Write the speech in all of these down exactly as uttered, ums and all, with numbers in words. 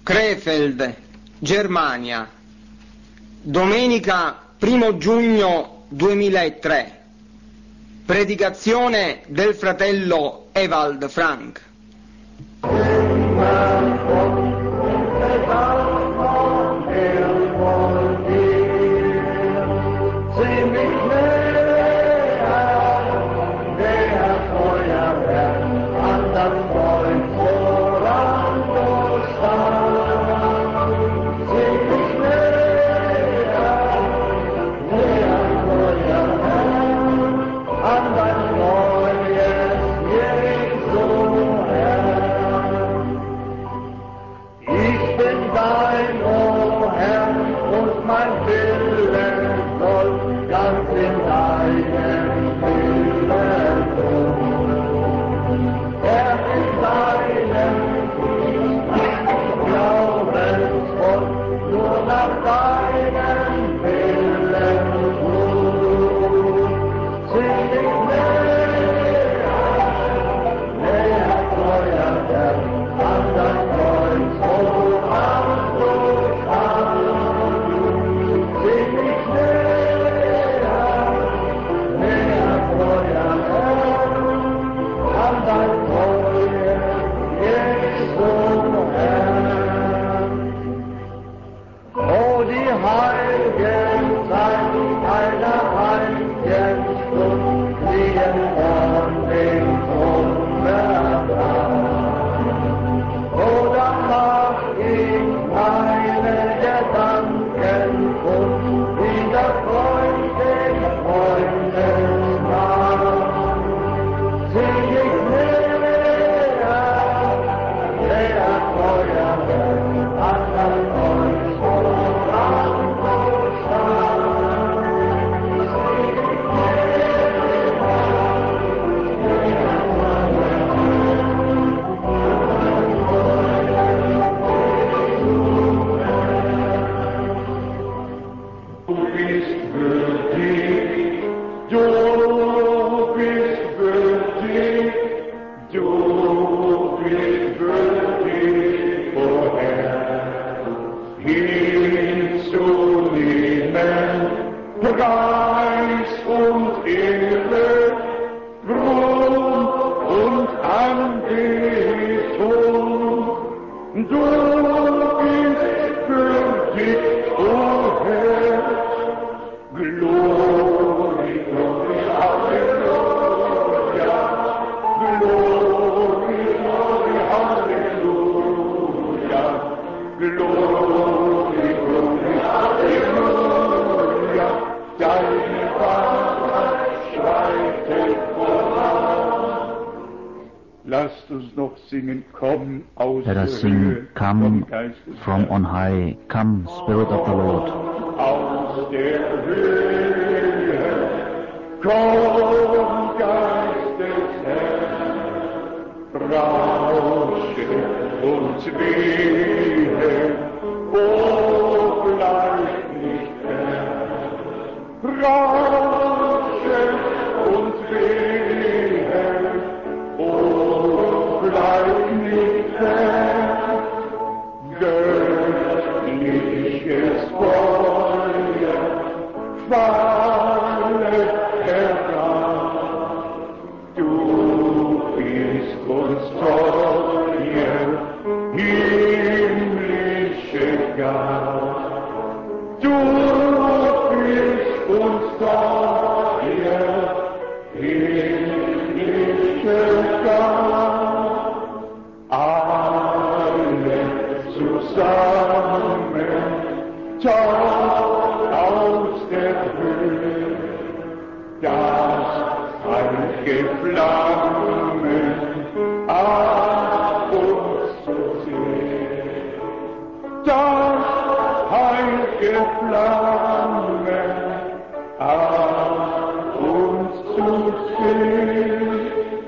Krefeld, Germania, domenica primo giugno duemilatré. Predicazione del fratello Ewald Frank. Let us sing, Come from on high, come, Spirit of the Lord. Aus der Höhe, komm, Geist des Herrn, rausche und wehe, o bleib nicht fern. Rausche und wehe, o bleib nicht fern. Göttliches Feuer falle herab. Du bist uns treuer, himmlische Gabe. Du bist uns treuer, himmlische Gabe. Alle zusammen, taucht aus der Höhe, das heilige Flammen an uns zu sehen. Das heilige Flammen an uns zu sehen.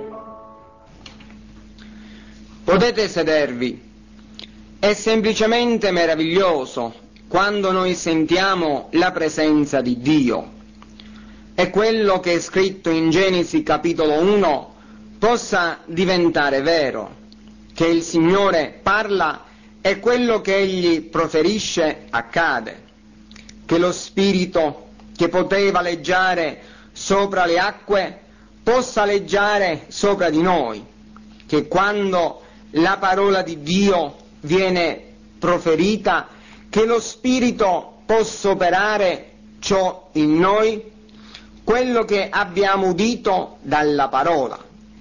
Potete sedervi. È semplicemente meraviglioso quando noi sentiamo la presenza di Dio. E quello che è scritto in Genesi capitolo uno possa diventare vero, che il Signore parla e quello che egli proferisce accade, che lo Spirito che poteva leggiare sopra le acque possa leggiare sopra di noi, che quando la parola di Dio viene proferita, che lo Spirito possa operare ciò in noi, quello che abbiamo udito dalla parola.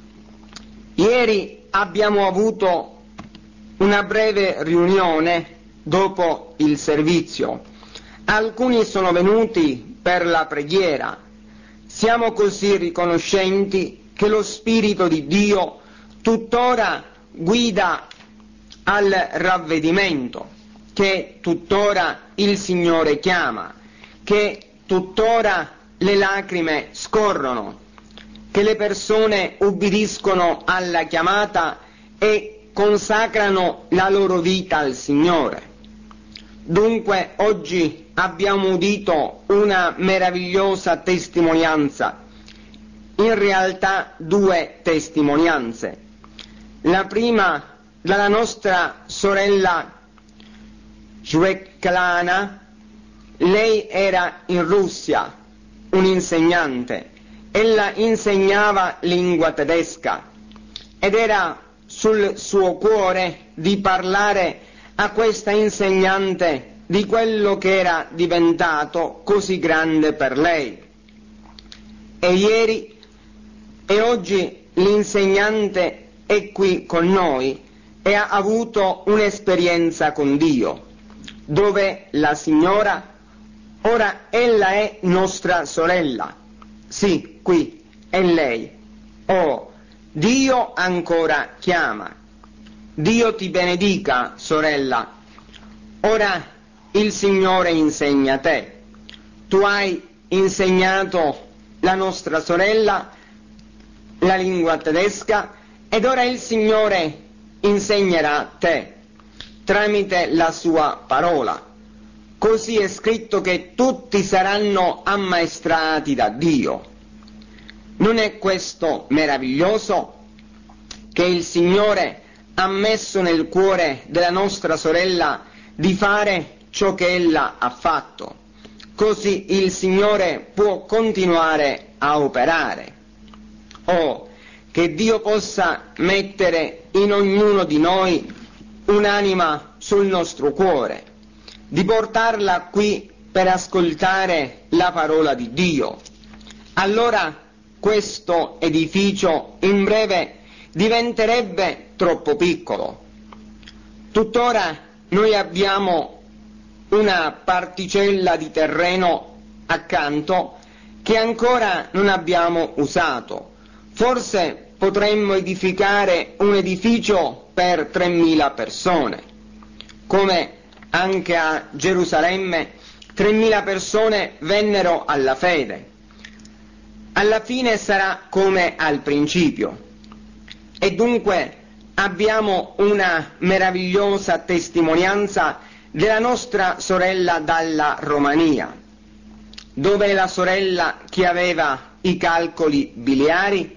Ieri abbiamo avuto una breve riunione dopo il servizio. Alcuni sono venuti per la preghiera. Siamo così riconoscenti che lo Spirito di Dio tuttora guida al ravvedimento, che tuttora il Signore chiama, che tuttora le lacrime scorrono, che le persone ubbidiscono alla chiamata e consacrano la loro vita al Signore. Dunque oggi abbiamo udito una meravigliosa testimonianza, in realtà due testimonianze. La prima dalla nostra sorella Svetlana. Lei era in Russia, un insegnante. Ella insegnava lingua tedesca ed era sul suo cuore di parlare a questa insegnante di quello che era diventato così grande per lei. E ieri e oggi l'insegnante è qui con noi e ha avuto un'esperienza con Dio, dove la signora, ora ella è nostra sorella, sì, qui è lei. Oh, Dio ancora chiama. Dio ti benedica, sorella. Ora il Signore insegna a te. Tu hai insegnato la nostra sorella la lingua tedesca ed ora il Signore insegnerà a te tramite la sua parola. Così è scritto che tutti saranno ammaestrati da Dio. Non è questo meraviglioso che il Signore ha messo nel cuore della nostra sorella di fare ciò che ella ha fatto? Così il Signore può continuare a operare. Oh, che Dio possa mettere in ognuno di noi un'anima sul nostro cuore, di portarla qui per ascoltare la parola di Dio. Allora questo edificio in breve diventerebbe troppo piccolo. Tuttora noi abbiamo una particella di terreno accanto che ancora non abbiamo usato. Forse potremmo edificare un edificio per tremila persone, come anche a Gerusalemme tremila persone vennero alla fede. Alla fine sarà come al principio. E dunque abbiamo una meravigliosa testimonianza della nostra sorella dalla Romania, dove la sorella che aveva i calcoli biliari.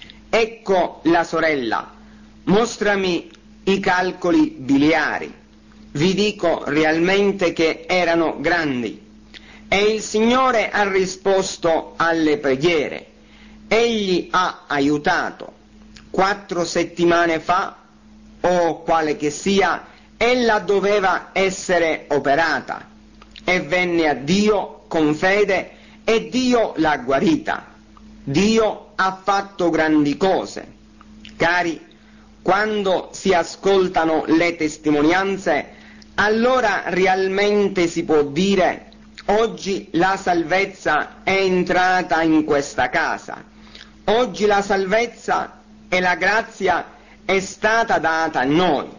Ecco la sorella, mostrami i calcoli biliari. Vi dico realmente che erano grandi. E il Signore ha risposto alle preghiere. Egli ha aiutato. Quattro settimane fa, o quale che sia, ella doveva essere operata. E venne a Dio con fede e Dio l'ha guarita. Dio ha fatto grandi cose. Cari, quando si ascoltano le testimonianze, allora realmente si può dire: oggi la salvezza è entrata in questa casa. Oggi la salvezza e la grazia è stata data a noi.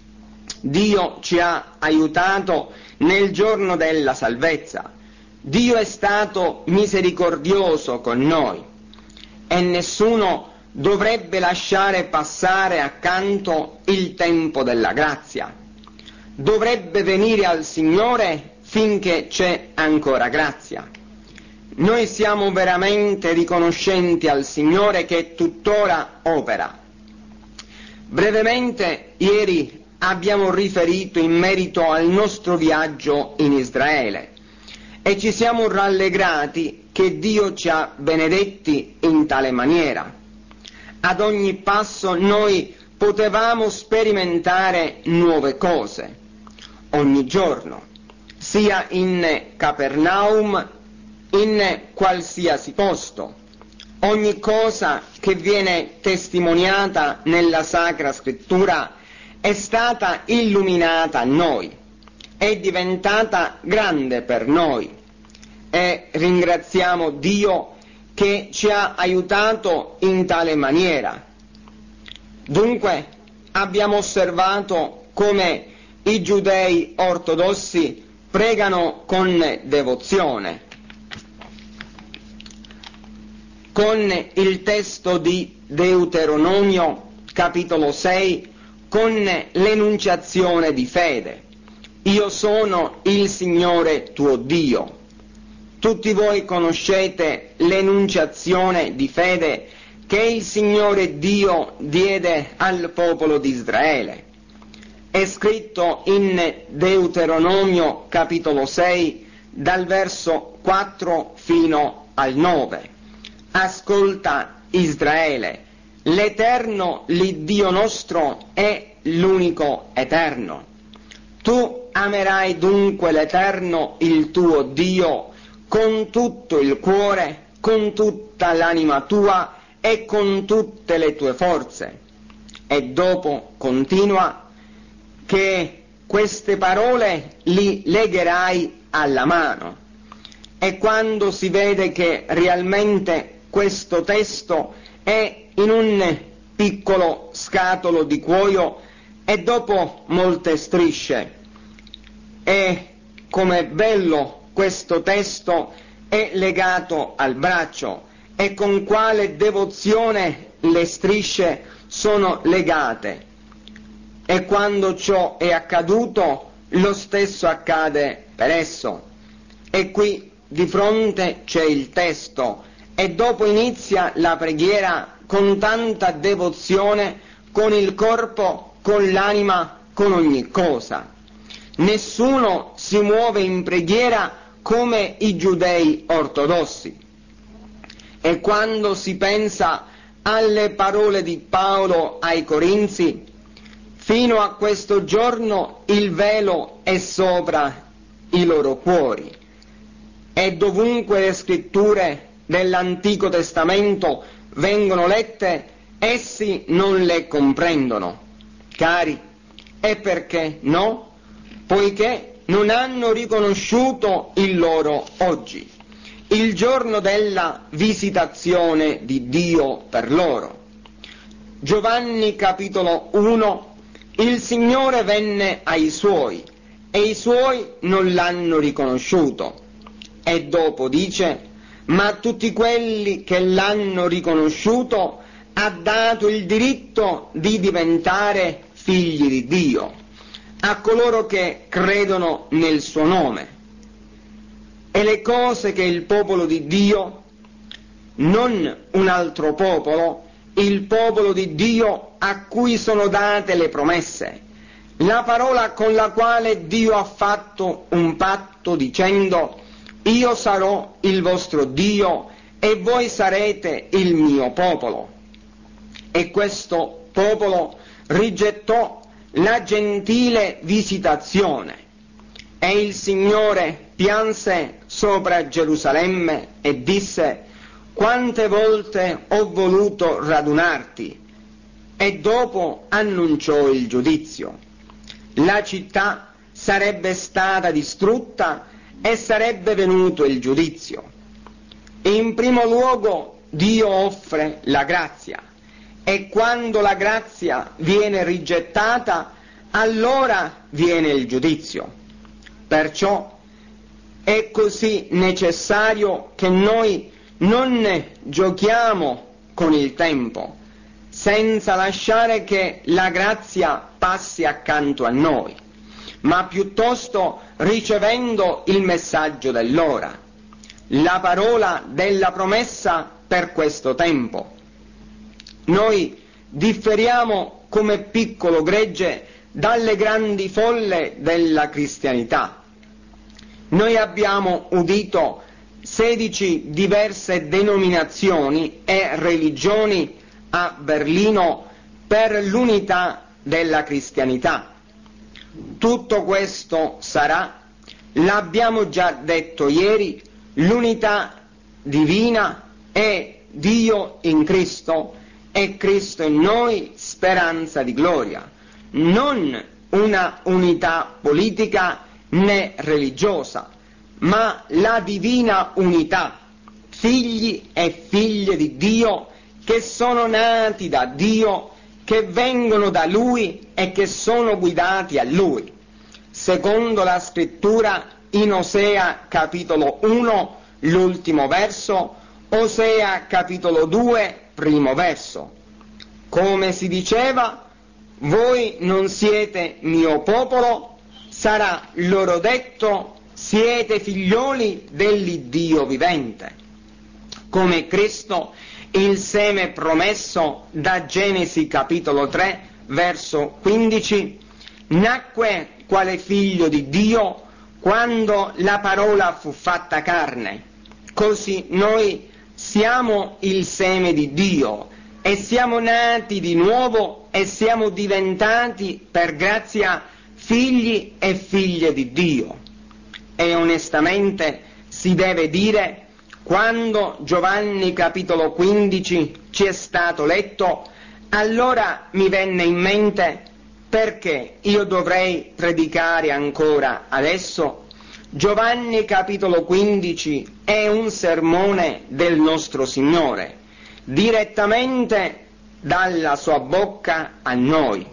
Dio ci ha aiutato nel giorno della salvezza. Dio è stato misericordioso con noi. E nessuno dovrebbe lasciare passare accanto il tempo della grazia. Dovrebbe venire al Signore finché c'è ancora grazia. Noi siamo veramente riconoscenti al Signore che tuttora opera. Brevemente, ieri abbiamo riferito in merito al nostro viaggio in Israele e ci siamo rallegrati che Dio ci ha benedetti in tale maniera. Ad ogni passo noi potevamo sperimentare nuove cose, ogni giorno, sia in Capernaum, in qualsiasi posto. Ogni cosa che viene testimoniata nella Sacra Scrittura è stata illuminata a noi, è diventata grande per noi e ringraziamo Dio che ci ha aiutato in tale maniera. Dunque abbiamo osservato come i giudei ortodossi pregano con devozione, con il testo di Deuteronomio capitolo sei, con l'enunciazione di fede. Io sono il Signore tuo Dio. Tutti voi conoscete l'enunciazione di fede che il Signore Dio diede al popolo di Israele. È scritto in Deuteronomio capitolo sei, dal verso quattro fino al nove. Ascolta Israele, l'Eterno, l'Iddio nostro, è l'unico Eterno. Tu amerai dunque l'Eterno, il tuo Dio, con tutto il cuore, con tutta l'anima tua e con tutte le tue forze. E dopo continua che queste parole li legherai alla mano. E quando si vede che realmente questo testo è in un piccolo scatolo di cuoio e dopo molte strisce, e come bello questo testo è legato al braccio e con quale devozione le strisce sono legate. E quando ciò è accaduto, lo stesso accade per esso. E qui di fronte c'è il testo e dopo inizia la preghiera con tanta devozione, con il corpo, con l'anima, con ogni cosa. Nessuno si muove in preghiera come i giudei ortodossi. E quando si pensa alle parole di Paolo ai Corinzi, fino a questo giorno il velo è sopra i loro cuori. E dovunque le scritture dell'Antico Testamento vengono lette, essi non le comprendono. Cari, e perché no? Poiché non hanno riconosciuto il loro oggi, il giorno della visitazione di Dio per loro. Giovanni capitolo uno, il Signore venne ai Suoi e i Suoi non l'hanno riconosciuto. E dopo dice, ma a tutti quelli che l'hanno riconosciuto ha dato il diritto di diventare figli di Dio, a coloro che credono nel suo nome. E le cose che il popolo di Dio, non un altro popolo, il popolo di Dio a cui sono date le promesse, la parola con la quale Dio ha fatto un patto dicendo: io sarò il vostro Dio e voi sarete il mio popolo. E questo popolo rigettò la gentile visitazione e il Signore pianse sopra Gerusalemme e disse: quante volte ho voluto radunarti, e dopo annunciò il giudizio. La città sarebbe stata distrutta e sarebbe venuto il giudizio. In primo luogo Dio offre la grazia, e quando la grazia viene rigettata, allora viene il giudizio. Perciò è così necessario che noi non ne giochiamo con il tempo, senza lasciare che la grazia passi accanto a noi, ma piuttosto ricevendo il messaggio dell'ora, la parola della promessa per questo tempo. Noi differiamo come piccolo gregge dalle grandi folle della cristianità. Noi abbiamo udito sedici diverse denominazioni e religioni a Berlino per l'unità della cristianità. Tutto questo sarà, l'abbiamo già detto ieri, l'unità divina è Dio in Cristo e Cristo in noi, speranza di gloria, non una unità politica né religiosa, ma la divina unità, figli e figlie di Dio che sono nati da Dio, che vengono da Lui e che sono guidati a Lui, secondo la scrittura in Osea capitolo uno, l'ultimo verso, Osea capitolo due, primo verso. Come si diceva, voi non siete mio popolo, sarà loro detto, siete figlioli dell'Iddio vivente. Come Cristo, il seme promesso da Genesi capitolo tre, verso quindici, nacque quale figlio di Dio quando la parola fu fatta carne. Così noi siamo il seme di Dio e siamo nati di nuovo e siamo diventati per grazia figli e figlie di Dio. E onestamente si deve dire, quando Giovanni capitolo quindici ci è stato letto, allora mi venne in mente perché io dovrei predicare ancora adesso. Giovanni capitolo quindici è un sermone del nostro Signore, direttamente dalla sua bocca a noi.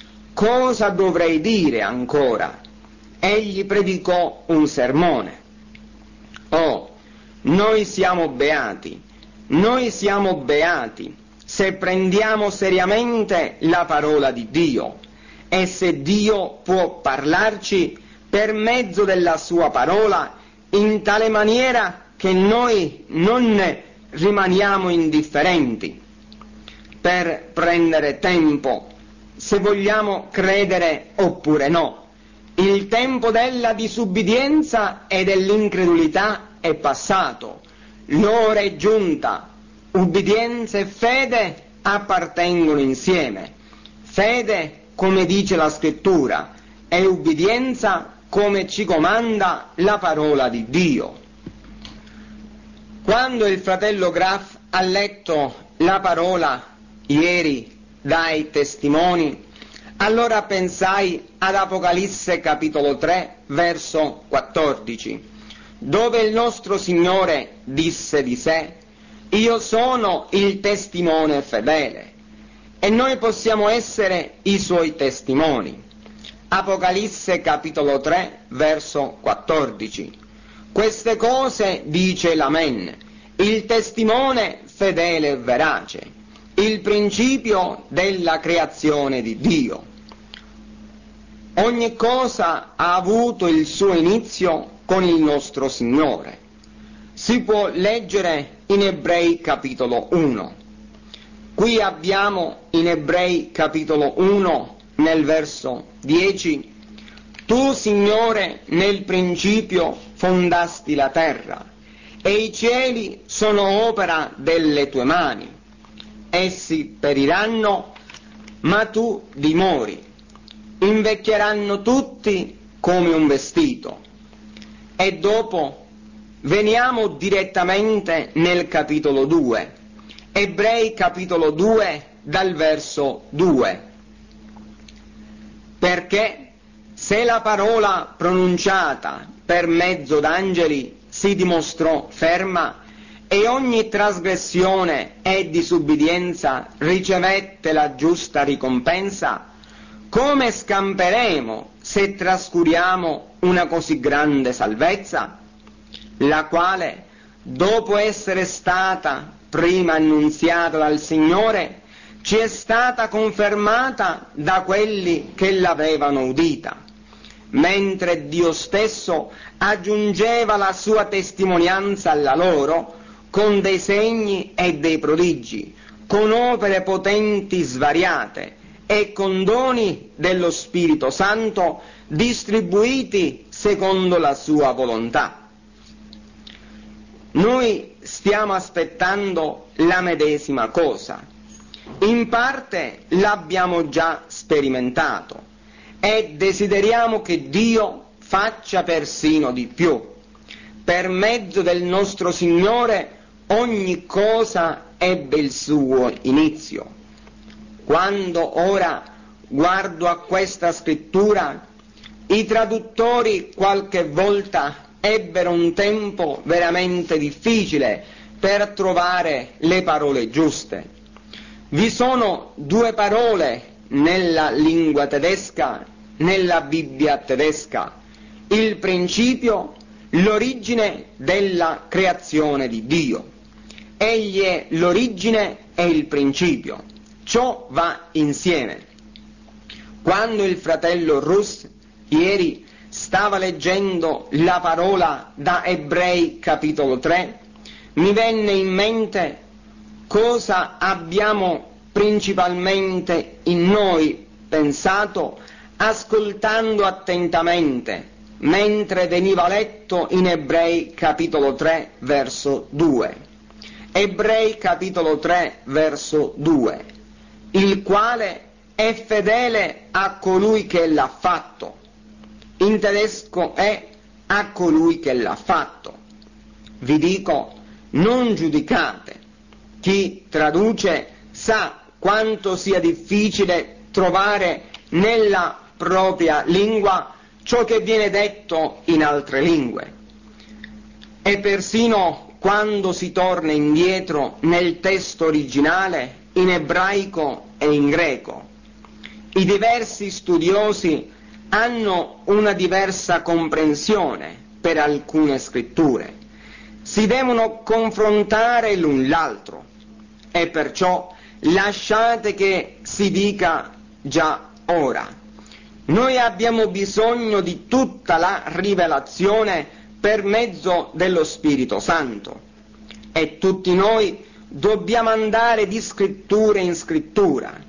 Cosa dovrei dire ancora? Egli predicò un sermone. Oh, noi siamo beati, noi siamo beati se prendiamo seriamente la parola di Dio e se Dio può parlarci per mezzo della sua parola in tale maniera che noi non ne rimaniamo indifferenti. Per prendere tempo, se vogliamo credere oppure no, il tempo della disubbidienza e dell'incredulità è passato, l'ora è giunta, ubbidienza e fede appartengono insieme, fede come dice la scrittura e ubbidienza come ci comanda la parola di Dio. Quando il fratello Graff ha letto la parola ieri dai testimoni, allora pensai ad Apocalisse capitolo tre, verso quattordici, dove il nostro Signore disse di sé, io sono il testimone fedele, e noi possiamo essere i suoi testimoni. Apocalisse capitolo tre, verso quattordici. Queste cose dice l'Amen, il testimone fedele e verace, il principio della creazione di Dio. Ogni cosa ha avuto il suo inizio con il nostro Signore. Si può leggere in Ebrei capitolo uno. Qui abbiamo in Ebrei capitolo uno, nel verso dieci, tu, Signore, nel principio fondasti la terra, e i cieli sono opera delle tue mani. Essi periranno, ma tu dimori. Invecchieranno tutti come un vestito. E dopo veniamo direttamente nel capitolo due, Ebrei capitolo due, dal verso due. Perché se la parola pronunciata per mezzo d'angeli si dimostrò ferma e ogni trasgressione e disubbidienza ricevette la giusta ricompensa, come scamperemo se trascuriamo una così grande salvezza, la quale, dopo essere stata prima annunziata dal Signore, ci è stata confermata da quelli che l'avevano udita, mentre Dio stesso aggiungeva la sua testimonianza alla loro con dei segni e dei prodigi, con opere potenti svariate e con doni dello Spirito Santo distribuiti secondo la sua volontà. Noi stiamo aspettando la medesima cosa. In parte l'abbiamo già sperimentato e desideriamo che Dio faccia persino di più. Per mezzo del nostro Signore ogni cosa ebbe il suo inizio. Quando ora guardo a questa scrittura, i traduttori qualche volta ebbero un tempo veramente difficile per trovare le parole giuste. Vi sono due parole nella lingua tedesca, nella Bibbia tedesca: il principio, l'origine della creazione di Dio. Egli è l'origine e il principio. Ciò va insieme. Quando il fratello Rus ieri stava leggendo la parola da Ebrei capitolo tre, mi venne in mente cosa abbiamo principalmente in noi pensato ascoltando attentamente mentre veniva letto in Ebrei capitolo tre verso due. Ebrei capitolo tre verso due: il quale è fedele a colui che l'ha fatto. In tedesco è a colui che l'ha fatto. Vi dico, non giudicate. Chi traduce sa quanto sia difficile trovare nella propria lingua ciò che viene detto in altre lingue. E persino quando si torna indietro nel testo originale, in ebraico e in greco, i diversi studiosi hanno una diversa comprensione per alcune scritture. Si devono confrontare l'un l'altro e perciò lasciate che si dica già ora. Noi abbiamo bisogno di tutta la rivelazione per mezzo dello Spirito Santo e tutti noi dobbiamo andare di scrittura in scrittura.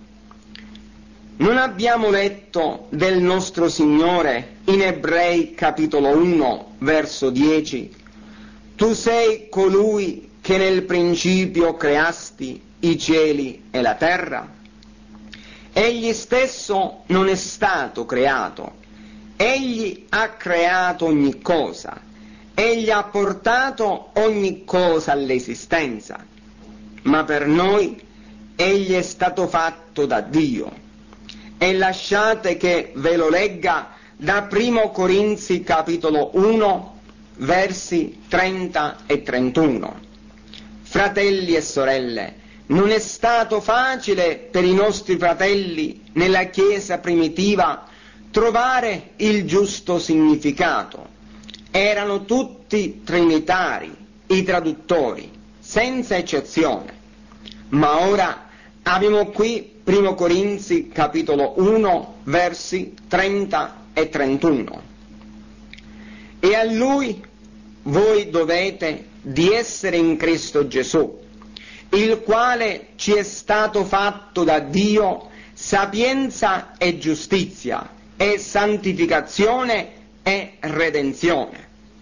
Non abbiamo letto del nostro Signore in Ebrei capitolo uno verso dieci: tu sei colui che nel principio creasti i cieli e la terra? Egli stesso non è stato creato, egli ha creato ogni cosa, egli ha portato ogni cosa all'esistenza, ma per noi egli è stato fatto da Dio. E lasciate che ve lo legga da Primo Corinzi capitolo uno versi trenta e trentuno. Fratelli e sorelle, non è stato facile per i nostri fratelli nella Chiesa primitiva trovare il giusto significato. Erano tutti trinitari, i traduttori, senza eccezione. Ma ora abbiamo qui Primo Corinzi capitolo uno versi trenta e trentuno. E a Lui voi dovete di essere in Cristo Gesù, il quale ci è stato fatto da Dio sapienza e giustizia, e santificazione e redenzione.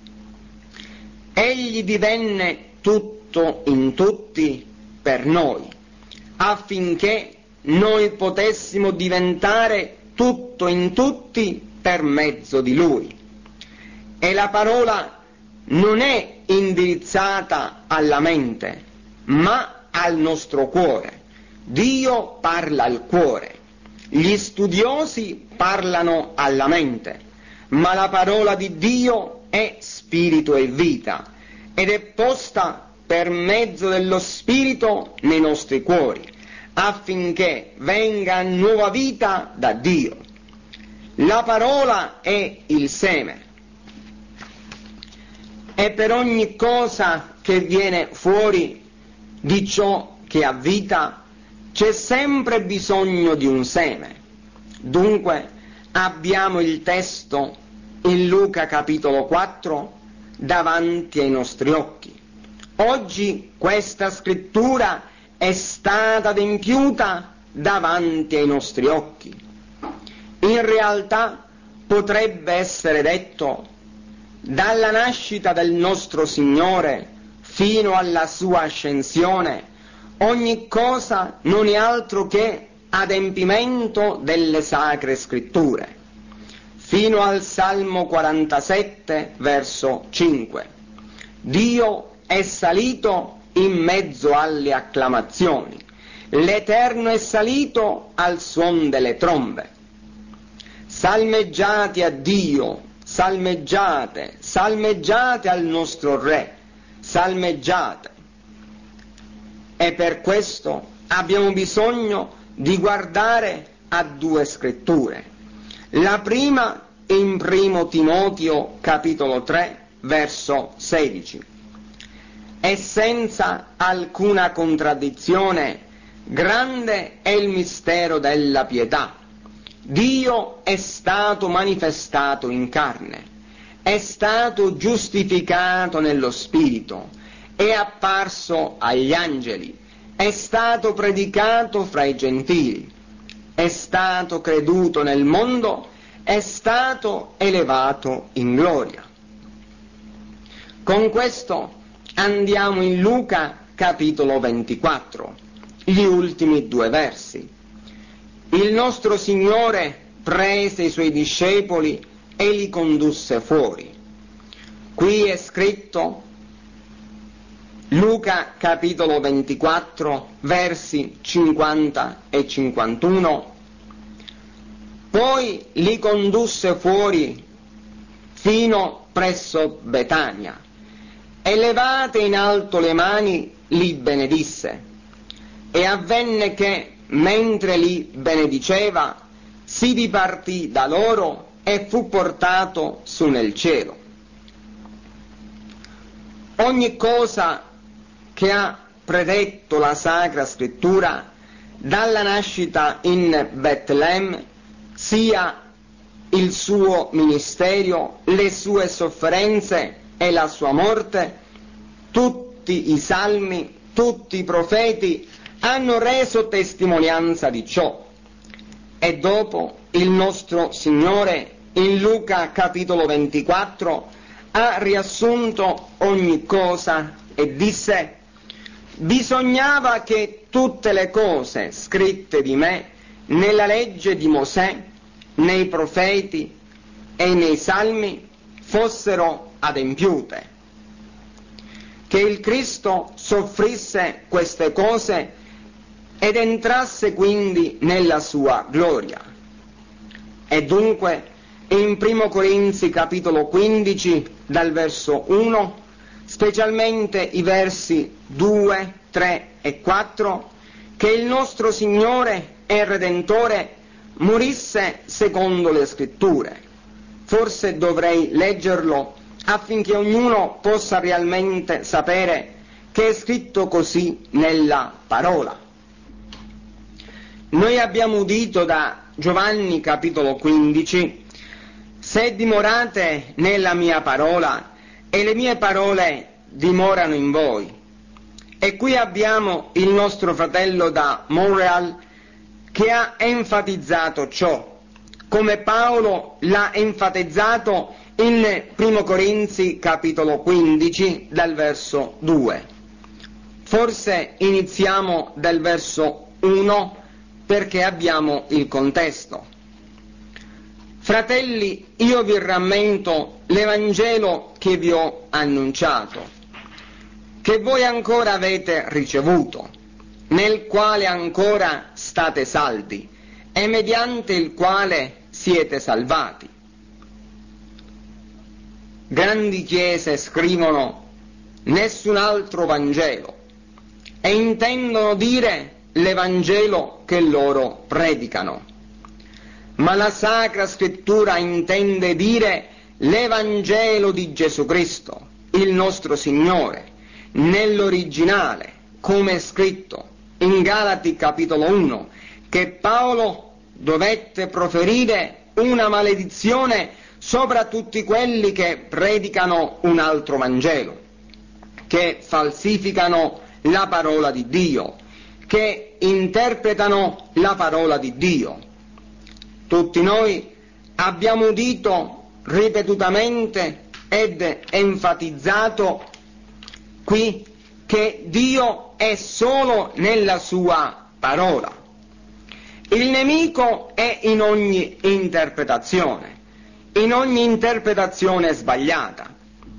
Egli divenne tutto in tutti per noi, affinché noi potessimo diventare tutto in tutti per mezzo di Lui. E la parola non è indirizzata alla mente, ma al nostro cuore. Dio parla al cuore. Gli studiosi parlano alla mente, ma la parola di Dio è spirito e vita, ed è posta per mezzo dello Spirito nei nostri cuori, affinché venga nuova vita da Dio. La parola è il seme, e per ogni cosa che viene fuori di ciò che ha vita c'è sempre bisogno di un seme. Dunque abbiamo il testo in Luca capitolo quattro davanti ai nostri occhi. Oggi questa scrittura è stata adempiuta davanti ai nostri occhi. In realtà potrebbe essere detto: dalla nascita del nostro Signore fino alla sua ascensione, ogni cosa non è altro che adempimento delle Sacre Scritture. Fino al Salmo quarantasette, verso cinque. Dio è salito in mezzo alle acclamazioni, l'Eterno è salito al suon delle trombe. Salmeggiate a Dio, salmeggiate, salmeggiate al nostro Re, salmeggiate. E per questo abbiamo bisogno di guardare a due scritture. La prima in primo Timoteo capitolo tre, verso sedici. E senza alcuna contraddizione, grande è il mistero della pietà. Dio è stato manifestato in carne, è stato giustificato nello Spirito, è apparso agli angeli, è stato predicato fra i gentili, è stato creduto nel mondo, è stato elevato in gloria. Con questo andiamo in Luca capitolo ventiquattro, gli ultimi due versi. Il nostro Signore prese i Suoi discepoli e li condusse fuori. Qui è scritto, Luca capitolo ventiquattro, versi cinquanta e cinquantuno, poi li condusse fuori fino presso Betania e levate in alto le mani li benedisse. E avvenne che, mentre li benediceva, si dipartì da loro e fu portato su nel cielo. Ogni cosa che ha predetto la Sacra Scrittura, dalla nascita in Betlemme, sia il suo ministero, le sue sofferenze e la sua morte, tutti i salmi, tutti i profeti hanno reso testimonianza di ciò. E dopo il nostro Signore in Luca capitolo ventiquattro ha riassunto ogni cosa e disse: bisognava che tutte le cose scritte di me nella legge di Mosè, nei profeti e nei salmi fossero adempiute, che il Cristo soffrisse queste cose ed entrasse quindi nella sua gloria. E dunque in primo Corinzi capitolo quindici, dal verso uno, specialmente i versi due, tre e quattro, che il nostro Signore e Redentore morisse secondo le Scritture. Forse dovrei leggerlo affinché ognuno possa realmente sapere che è scritto così nella parola. Noi abbiamo udito da Giovanni capitolo quindici: se dimorate nella mia parola e le mie parole dimorano in voi. E qui abbiamo il nostro fratello da Montreal che ha enfatizzato ciò, come Paolo l'ha enfatizzato in primo Corinzi capitolo quindici dal verso due. Forse iniziamo dal verso uno perché abbiamo il contesto. Fratelli, io vi rammento l'Evangelo che vi ho annunciato, che voi ancora avete ricevuto, nel quale ancora state saldi e mediante il quale siete salvati. Grandi chiese scrivono nessun altro Vangelo e intendono dire l'Evangelo che loro predicano. Ma la Sacra Scrittura intende dire l'Evangelo di Gesù Cristo, il nostro Signore, nell'originale, come è scritto in Galati capitolo uno, che Paolo dovette proferire una maledizione sopra tutti quelli che predicano un altro Vangelo, che falsificano la parola di Dio, che interpretano la parola di Dio. Tutti noi abbiamo udito ripetutamente ed enfatizzato qui che Dio è solo nella sua parola. Il nemico è in ogni interpretazione, in ogni interpretazione sbagliata.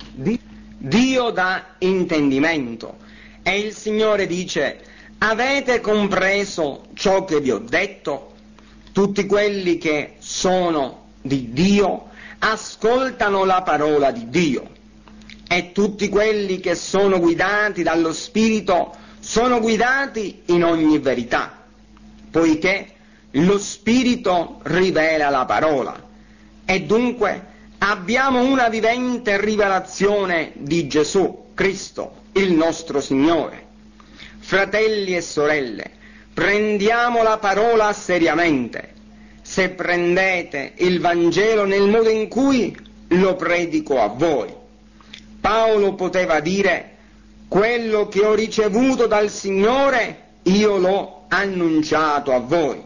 Dio dà intendimento e il Signore dice: avete compreso ciò che vi ho detto? Tutti quelli che sono di Dio ascoltano la parola di Dio, e tutti quelli che sono guidati dallo Spirito sono guidati in ogni verità, poiché lo Spirito rivela la parola, e dunque abbiamo una vivente rivelazione di Gesù Cristo, il nostro Signore. Fratelli e sorelle, prendiamo la parola seriamente. Se prendete il Vangelo nel modo in cui lo predico a voi. Paolo poteva dire: quello che ho ricevuto dal Signore io l'ho annunciato a voi.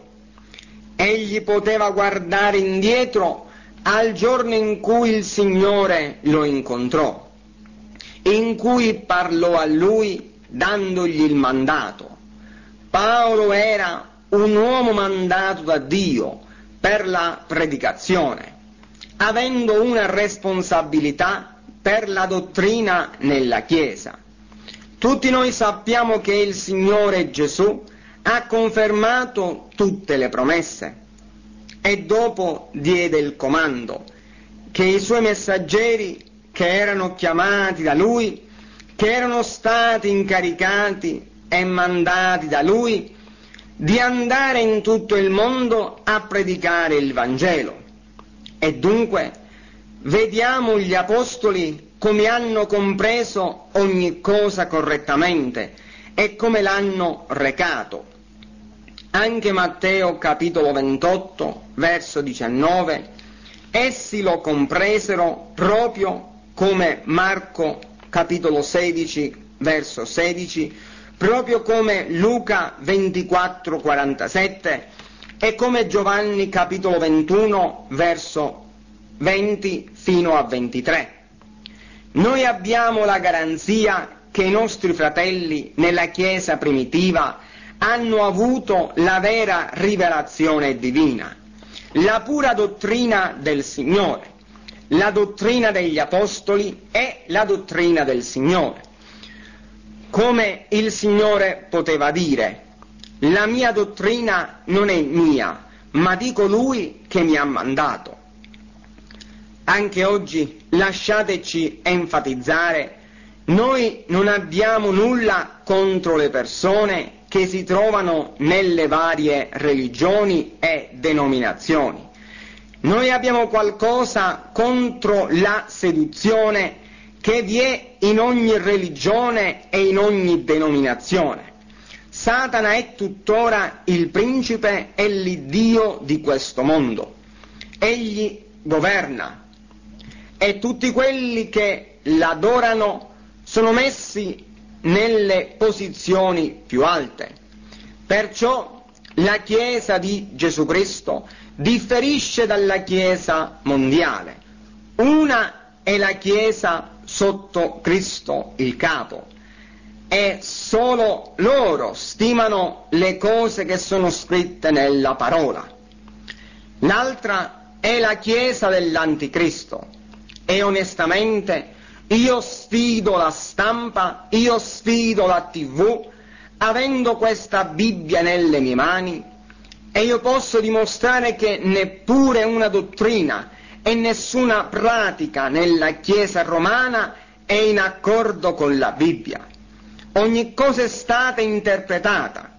Egli poteva guardare indietro al giorno in cui il Signore lo incontrò, in cui parlò a lui dandogli il mandato. Paolo era un uomo mandato da Dio per la predicazione, avendo una responsabilità per la dottrina nella Chiesa. Tutti noi sappiamo che il Signore Gesù ha confermato tutte le promesse e dopo diede il comando che i suoi messaggeri, che erano chiamati da Lui, che erano stati incaricati e mandati da Lui, di andare in tutto il mondo a predicare il Vangelo. E dunque vediamo gli Apostoli come hanno compreso ogni cosa correttamente e come l'hanno recato. Anche Matteo capitolo ventotto, verso diciannove, essi lo compresero proprio come Marco capitolo sedici, verso sedici, proprio come Luca ventiquattro, quarantasette e come Giovanni capitolo ventuno, verso venti fino a ventitré. Noi abbiamo la garanzia che i nostri fratelli nella Chiesa primitiva hanno avuto la vera rivelazione divina, la pura dottrina del Signore, la dottrina degli Apostoli e la dottrina del Signore. Come il Signore poteva dire: la mia dottrina non è mia, ma di colui che mi ha mandato. Anche oggi lasciateci enfatizzare: noi non abbiamo nulla contro le persone che si trovano nelle varie religioni e denominazioni. Noi abbiamo qualcosa contro la seduzione che vi è in ogni religione e in ogni denominazione. Satana è tuttora il principe e l'iddio di questo mondo. Egli governa e tutti quelli che l'adorano sono messi nelle posizioni più alte. Perciò la Chiesa di Gesù Cristo differisce dalla Chiesa mondiale. Una è la Chiesa sotto Cristo il Capo, e solo loro stimano le cose che sono scritte nella parola. L'altra è la Chiesa dell'Anticristo, e onestamente io sfido la stampa, io sfido la tivù, avendo questa Bibbia nelle mie mani, e io posso dimostrare che neppure una dottrina e nessuna pratica nella Chiesa romana è in accordo con la Bibbia. Ogni cosa è stata interpretata,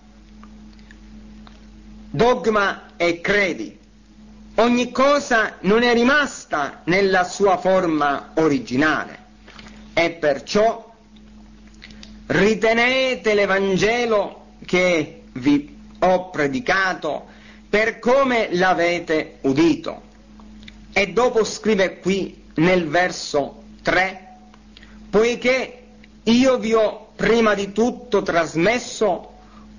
dogma e credi. Ogni cosa non è rimasta nella sua forma originale, e perciò ritenete l'Evangelo che vi ho predicato per come l'avete udito. E dopo scrive qui nel verso tre: poiché io vi ho prima di tutto trasmesso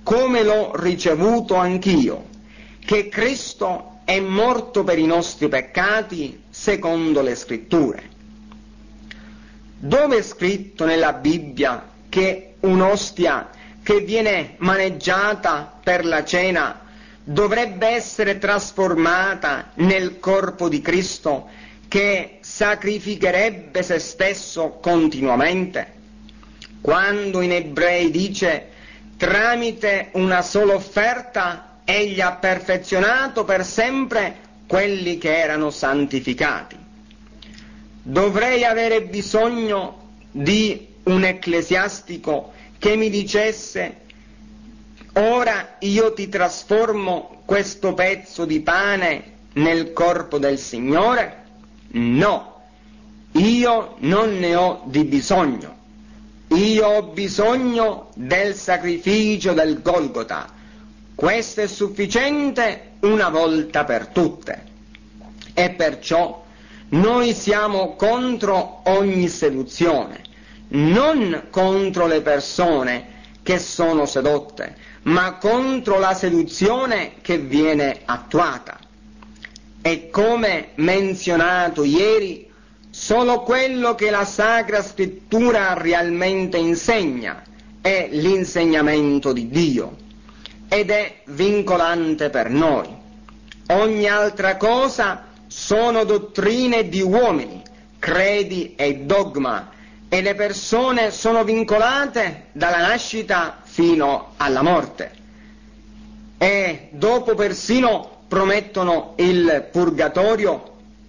come l'ho ricevuto anch'io, che Cristo è morto per i nostri peccati secondo le Scritture. Dove è scritto nella Bibbia che un'ostia che viene maneggiata per la cena dovrebbe essere trasformata nel corpo di Cristo che sacrificherebbe se stesso continuamente? Quando in Ebrei dice tramite una sola offerta egli ha perfezionato per sempre quelli che erano santificati. Dovrei avere bisogno di un ecclesiastico che mi dicesse: ora io ti trasformo questo pezzo di pane nel corpo del Signore? No, io non ne ho di bisogno. Io ho bisogno del sacrificio del Golgota. Questo è sufficiente una volta per tutte. E perciò noi siamo contro ogni seduzione, non contro le persone che sono sedotte, ma contro la seduzione che viene attuata. E come menzionato ieri, solo quello che la Sacra Scrittura realmente insegna è l'insegnamento di Dio ed è vincolante per noi. Ogni altra cosa sono dottrine di uomini, credi e dogma, e le persone sono vincolate dalla nascita fino alla morte. E dopo persino promettono il purgatorio.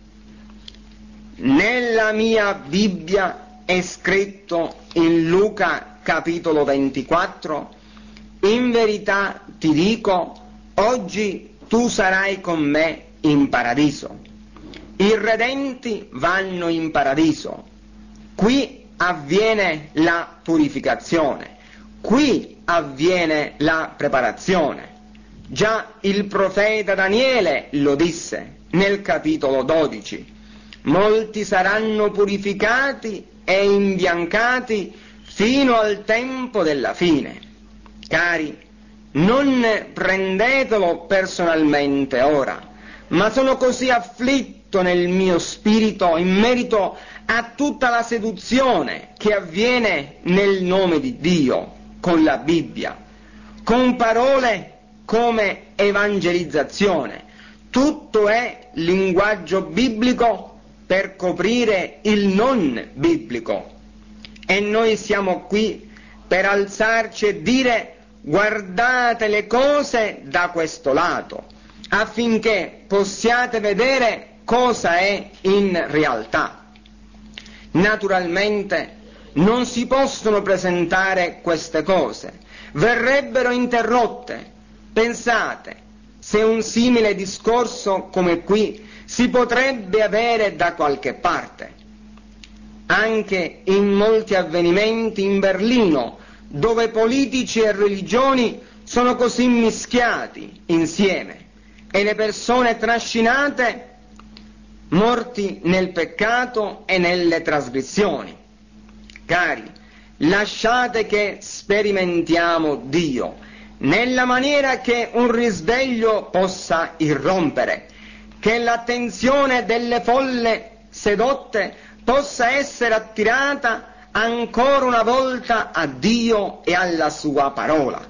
Nella mia Bibbia è scritto in Luca capitolo ventiquattro: in verità ti dico, oggi tu sarai con me in paradiso. I redenti vanno in paradiso. Qui avviene la purificazione, qui avviene la preparazione. Già il profeta Daniele lo disse nel capitolo dodici: molti saranno purificati e imbiancati fino al tempo della fine. Cari, non prendetelo personalmente ora, ma sono così afflitto nel mio spirito in merito a tutta la seduzione che avviene nel nome di Dio con la Bibbia, con parole come evangelizzazione. Tutto è linguaggio biblico per coprire il non biblico. E noi siamo qui per alzarci e dire: guardate le cose da questo lato, affinché possiate vedere cosa è in realtà. Naturalmente non si possono presentare queste cose, verrebbero interrotte. Pensate, se un simile discorso come qui si potrebbe avere da qualche parte. Anche in molti avvenimenti in Berlino, dove politici e religioni sono così mischiati insieme e le persone trascinate, morti nel peccato e nelle trasgressioni. Cari, lasciate che sperimentiamo Dio nella maniera che un risveglio possa irrompere, che l'attenzione delle folle sedotte possa essere attirata ancora una volta a Dio e alla sua parola.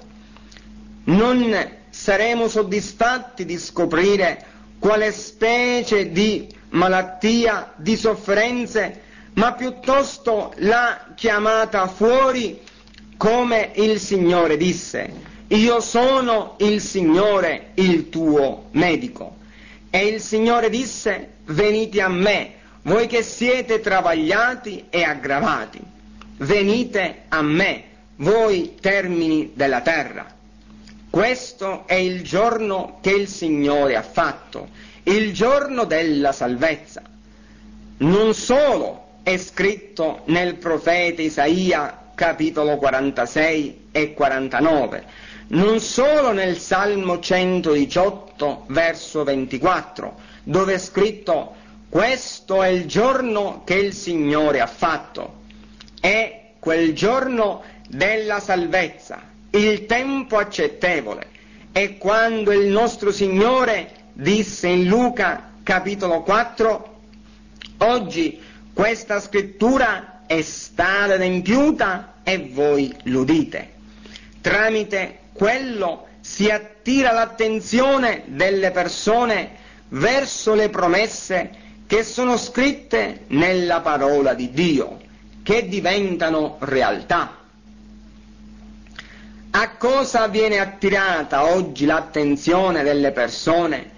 Non saremo soddisfatti di scoprire quale specie di malattia, di sofferenze, ma piuttosto la chiamata fuori, come il Signore disse: io sono il Signore, il tuo medico. E il Signore disse: venite a me, voi che siete travagliati e aggravati, venite a me, voi termini della terra. Questo è il giorno che il Signore ha fatto, il giorno della salvezza. Non solo è scritto nel profeta Isaia capitolo quarantasei e quarantanove, non solo nel Salmo centodiciotto verso ventiquattro, dove è scritto: questo è il giorno che il Signore ha fatto, è quel giorno della salvezza, il tempo accettevole è quando il nostro Signore disse in Luca capitolo quattro: oggi questa scrittura è stata adempiuta e voi l'udite. Tramite quello si attira l'attenzione delle persone verso le promesse che sono scritte nella parola di Dio, che diventano realtà. A cosa viene attirata oggi l'attenzione delle persone?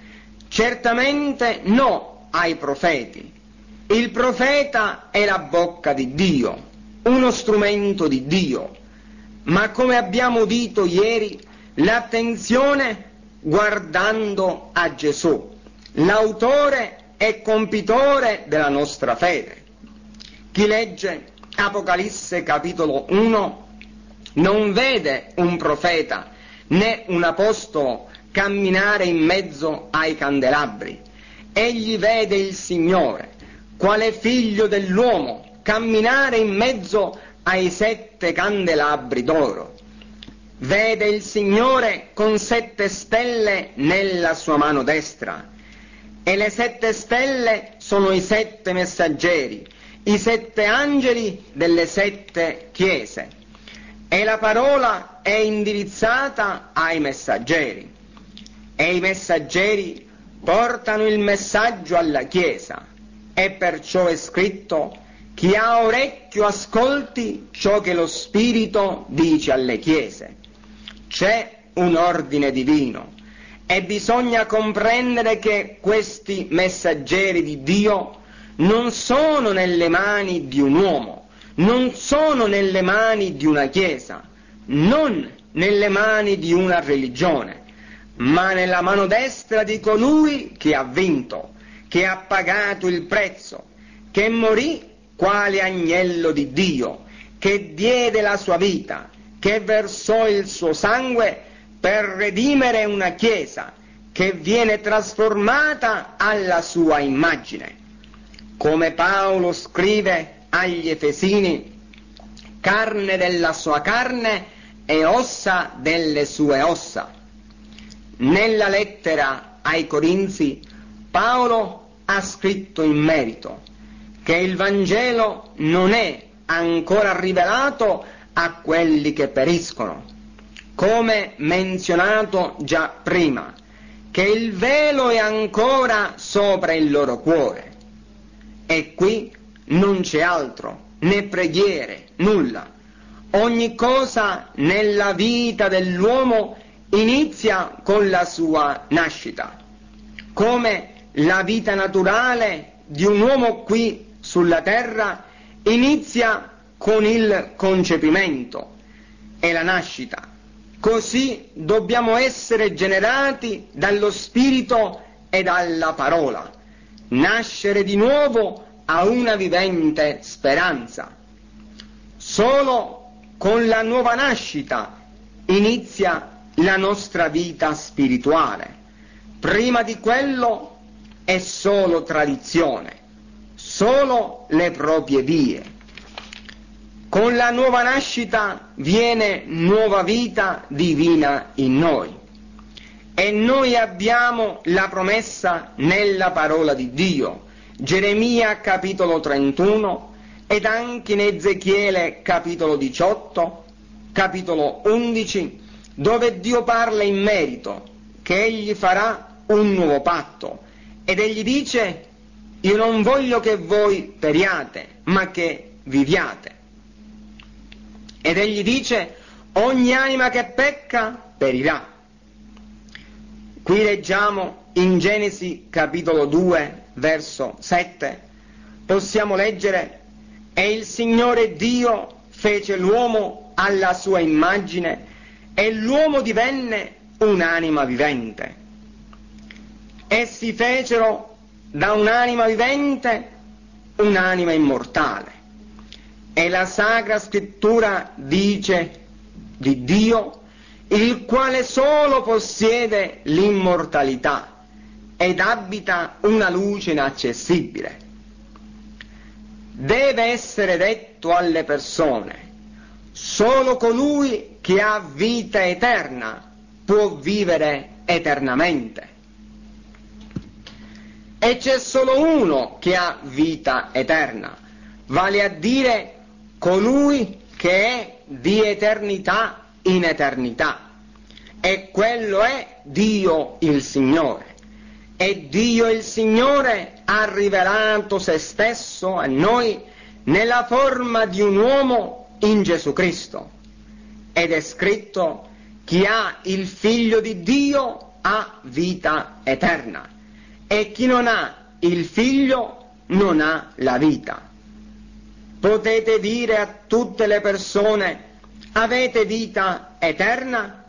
Certamente no ai profeti. Il profeta è la bocca di Dio, uno strumento di Dio, ma come abbiamo udito ieri, l'attenzione guardando a Gesù, l'autore e compitore della nostra fede. Chi legge Apocalisse capitolo uno non vede un profeta né un apostolo camminare in mezzo ai candelabri. Egli vede il Signore, quale figlio dell'uomo, camminare in mezzo ai sette candelabri d'oro. Vede il Signore con sette stelle nella sua mano destra, e le sette stelle sono i sette messaggeri, i sette angeli delle sette chiese, e la parola è indirizzata ai messaggeri, e i messaggeri portano il messaggio alla Chiesa, e perciò è scritto: chi ha orecchio ascolti ciò che lo Spirito dice alle Chiese. C'è un ordine divino e bisogna comprendere che questi messaggeri di Dio non sono nelle mani di un uomo, non sono nelle mani di una Chiesa, non nelle mani di una religione, ma nella mano destra di colui che ha vinto, che ha pagato il prezzo, che morì quale agnello di Dio, che diede la sua vita, che versò il suo sangue per redimere una Chiesa che viene trasformata alla sua immagine. Come Paolo scrive agli Efesini: carne della sua carne e ossa delle sue ossa. Nella lettera ai Corinzi Paolo ha scritto in merito che il Vangelo non è ancora rivelato a quelli che periscono, come menzionato già prima, che il velo è ancora sopra il loro cuore. E qui non c'è altro, né preghiere, nulla. Ogni cosa nella vita dell'uomo inizia con la sua nascita, come la vita naturale di un uomo qui sulla terra inizia con il concepimento e la nascita. Così dobbiamo essere generati dallo Spirito e dalla parola, nascere di nuovo a una vivente speranza. Solo con la nuova nascita inizia la nostra vita spirituale. Prima di quello è solo tradizione, solo le proprie vie. Con la nuova nascita viene nuova vita divina in noi. E noi abbiamo la promessa nella parola di Dio, Geremia capitolo trentuno, ed anche in Ezechiele capitolo diciotto, capitolo undici, dove Dio parla in merito che Egli farà un nuovo patto, ed Egli dice: io non voglio che voi periate, ma che viviate. Ed Egli dice: ogni anima che pecca perirà. Qui leggiamo in Genesi capitolo due, verso sette, possiamo leggere: e il Signore Dio fece l'uomo alla sua immagine, e l'uomo divenne un'anima vivente. Essi fecero da un'anima vivente un'anima immortale. E la Sacra Scrittura dice di Dio, il quale solo possiede l'immortalità ed abita una luce inaccessibile. Deve essere detto alle persone: Solo colui che ha vita eterna può vivere eternamente. E c'è solo uno che ha vita eterna, vale a dire colui che è di eternità in eternità. E quello è Dio il Signore. E Dio il Signore ha rivelato se stesso a noi nella forma di un uomo in Gesù Cristo. Ed è scritto: chi ha il Figlio di Dio ha vita eterna, e chi non ha il Figlio non ha la vita. Potete dire a tutte le persone: avete vita eterna?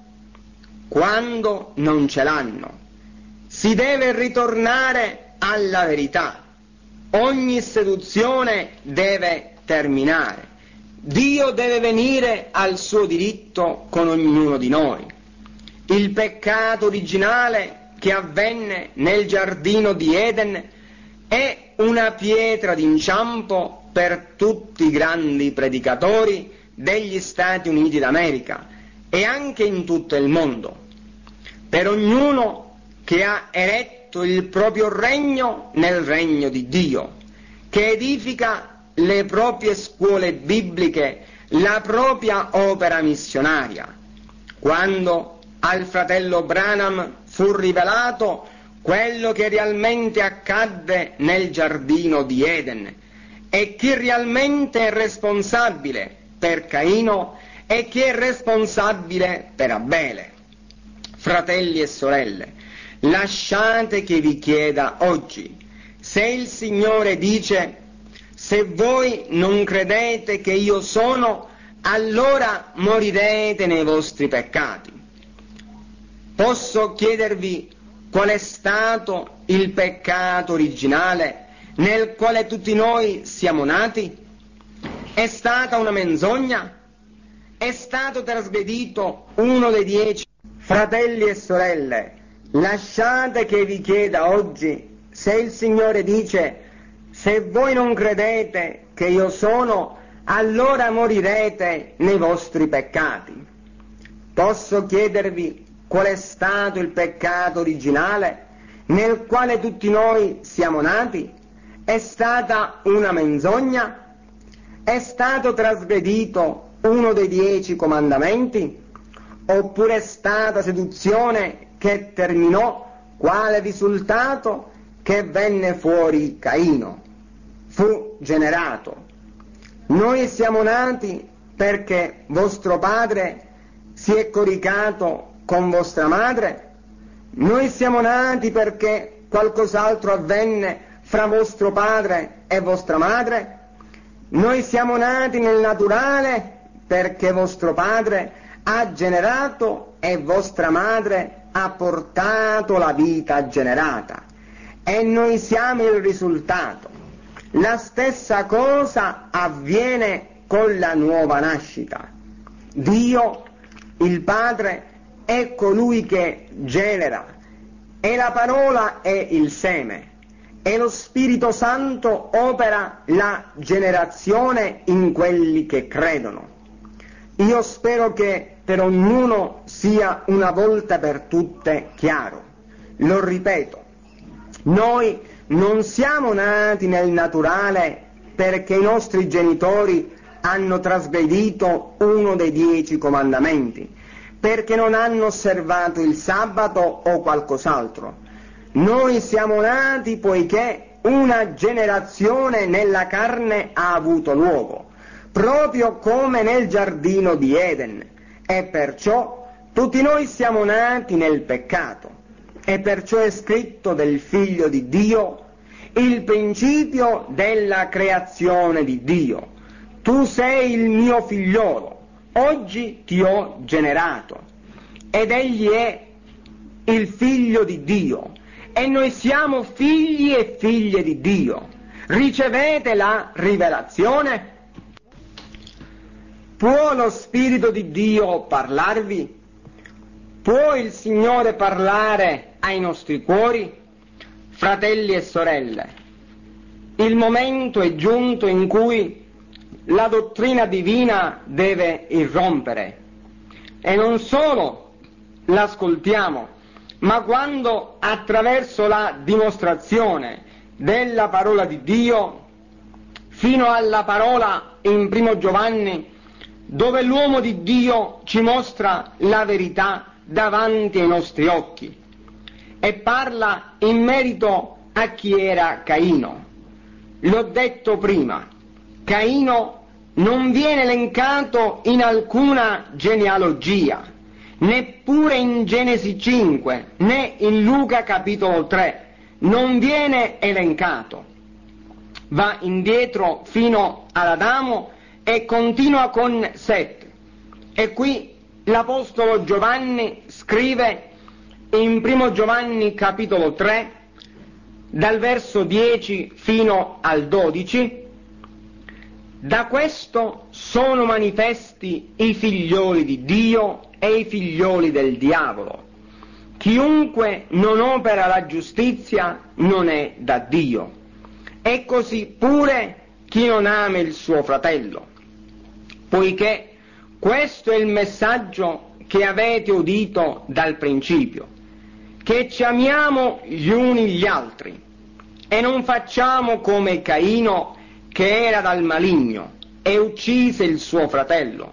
Quando non ce l'hanno. Si deve ritornare alla verità. Ogni seduzione deve terminare. Dio deve venire al suo diritto con ognuno di noi. Il peccato originale che avvenne nel giardino di Eden è una pietra d'inciampo per tutti i grandi predicatori degli Stati Uniti d'America e anche in tutto il mondo. Per ognuno che ha eretto il proprio regno nel regno di Dio, che edifica le proprie scuole bibliche, la propria opera missionaria. Quando al fratello Branham fu rivelato quello che realmente accadde nel giardino di Eden e chi realmente è responsabile per Caino e chi è responsabile per Abele. Fratelli e sorelle, lasciate che vi chieda oggi, se il Signore dice: se voi non credete che io sono, allora morirete nei vostri peccati. Posso chiedervi qual è stato il peccato originale nel quale tutti noi siamo nati? È stata una menzogna? È stato trasgredito uno dei dieci? Fratelli e sorelle, lasciate che vi chieda oggi, se il Signore dice: se voi non credete che io sono, allora morirete nei vostri peccati. Posso chiedervi qual è stato il peccato originale nel quale tutti noi siamo nati? È stata una menzogna? È stato trasgredito uno dei dieci comandamenti? Oppure è stata seduzione che terminò quale risultato che venne fuori Caino? Fu generato. Noi siamo nati perché vostro padre si è coricato con vostra madre? Noi siamo nati perché qualcos'altro avvenne fra vostro padre e vostra madre? Noi siamo nati nel naturale perché vostro padre ha generato e vostra madre ha portato la vita generata. E noi siamo il risultato. La stessa cosa avviene con la nuova nascita. Dio, il Padre, è colui che genera, e la parola è il seme, e lo Spirito Santo opera la generazione in quelli che credono. Io spero che per ognuno sia una volta per tutte chiaro. Lo ripeto, noi non siamo nati nel naturale perché i nostri genitori hanno trasgredito uno dei dieci comandamenti, perché non hanno osservato il sabato o qualcos'altro. Noi siamo nati poiché una generazione nella carne ha avuto luogo, proprio come nel giardino di Eden, e perciò tutti noi siamo nati nel peccato, e perciò è scritto del Figlio di Dio, il principio della creazione di Dio. Tu sei il mio figliolo, oggi ti ho generato. Ed egli è il Figlio di Dio, e noi siamo figli e figlie di Dio. Ricevete la rivelazione? Può lo Spirito di Dio parlarvi? Può il Signore parlare ai nostri cuori? Fratelli e sorelle, il momento è giunto in cui la dottrina divina deve irrompere. E non solo l'ascoltiamo, ma quando attraverso la dimostrazione della parola di Dio, fino alla parola in primo Giovanni, dove l'uomo di Dio ci mostra la verità davanti ai nostri occhi e parla in merito a chi era Caino. L'ho detto prima, Caino non viene elencato in alcuna genealogia, neppure in Genesi cinque, né in Luca capitolo tre, non viene elencato. Va indietro fino ad Adamo e continua con Set. E qui l'Apostolo Giovanni scrive in primo Giovanni capitolo tre, dal verso dieci fino al dodici: da questo sono manifesti i figlioli di Dio e i figlioli del diavolo. Chiunque non opera la giustizia non è da Dio, e così pure chi non ama il suo fratello. Poiché questo è il messaggio che avete udito dal principio, che ci amiamo gli uni gli altri, e non facciamo come Caino, che era dal maligno e uccise il suo fratello.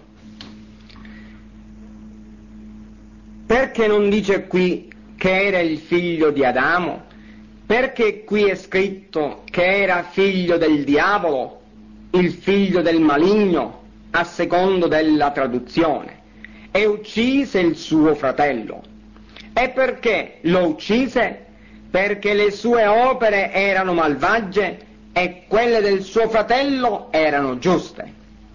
Perché non dice qui che era il figlio di Adamo? Perché qui è scritto che era figlio del diavolo, il figlio del maligno, a secondo della traduzione, e uccise il suo fratello. E perché lo uccise? Perché le sue opere erano malvagie e quelle del suo fratello erano giuste.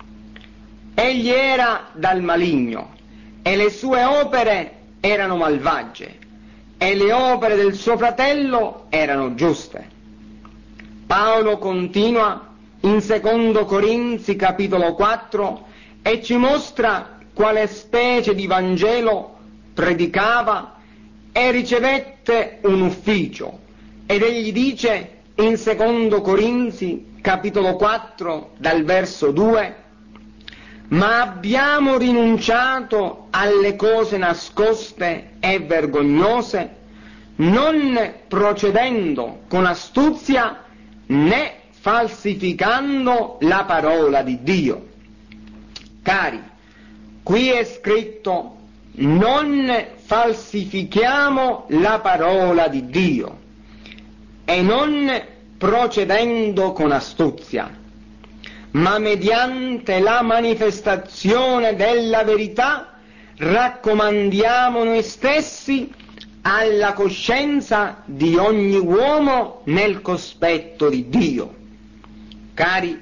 Egli era dal maligno e le sue opere erano malvagie e le opere del suo fratello erano giuste. Paolo continua in secondo Corinzi capitolo quattro e ci mostra quale specie di Vangelo predicava e ricevette un ufficio, ed egli dice in secondo Corinzi capitolo quattro dal verso due: ma abbiamo rinunciato alle cose nascoste e vergognose, non procedendo con astuzia né falsificando la parola di Dio. Cari, qui è scritto: non falsifichiamo la parola di Dio, e non procedendo con astuzia, ma mediante la manifestazione della verità raccomandiamo noi stessi alla coscienza di ogni uomo nel cospetto di Dio. Cari,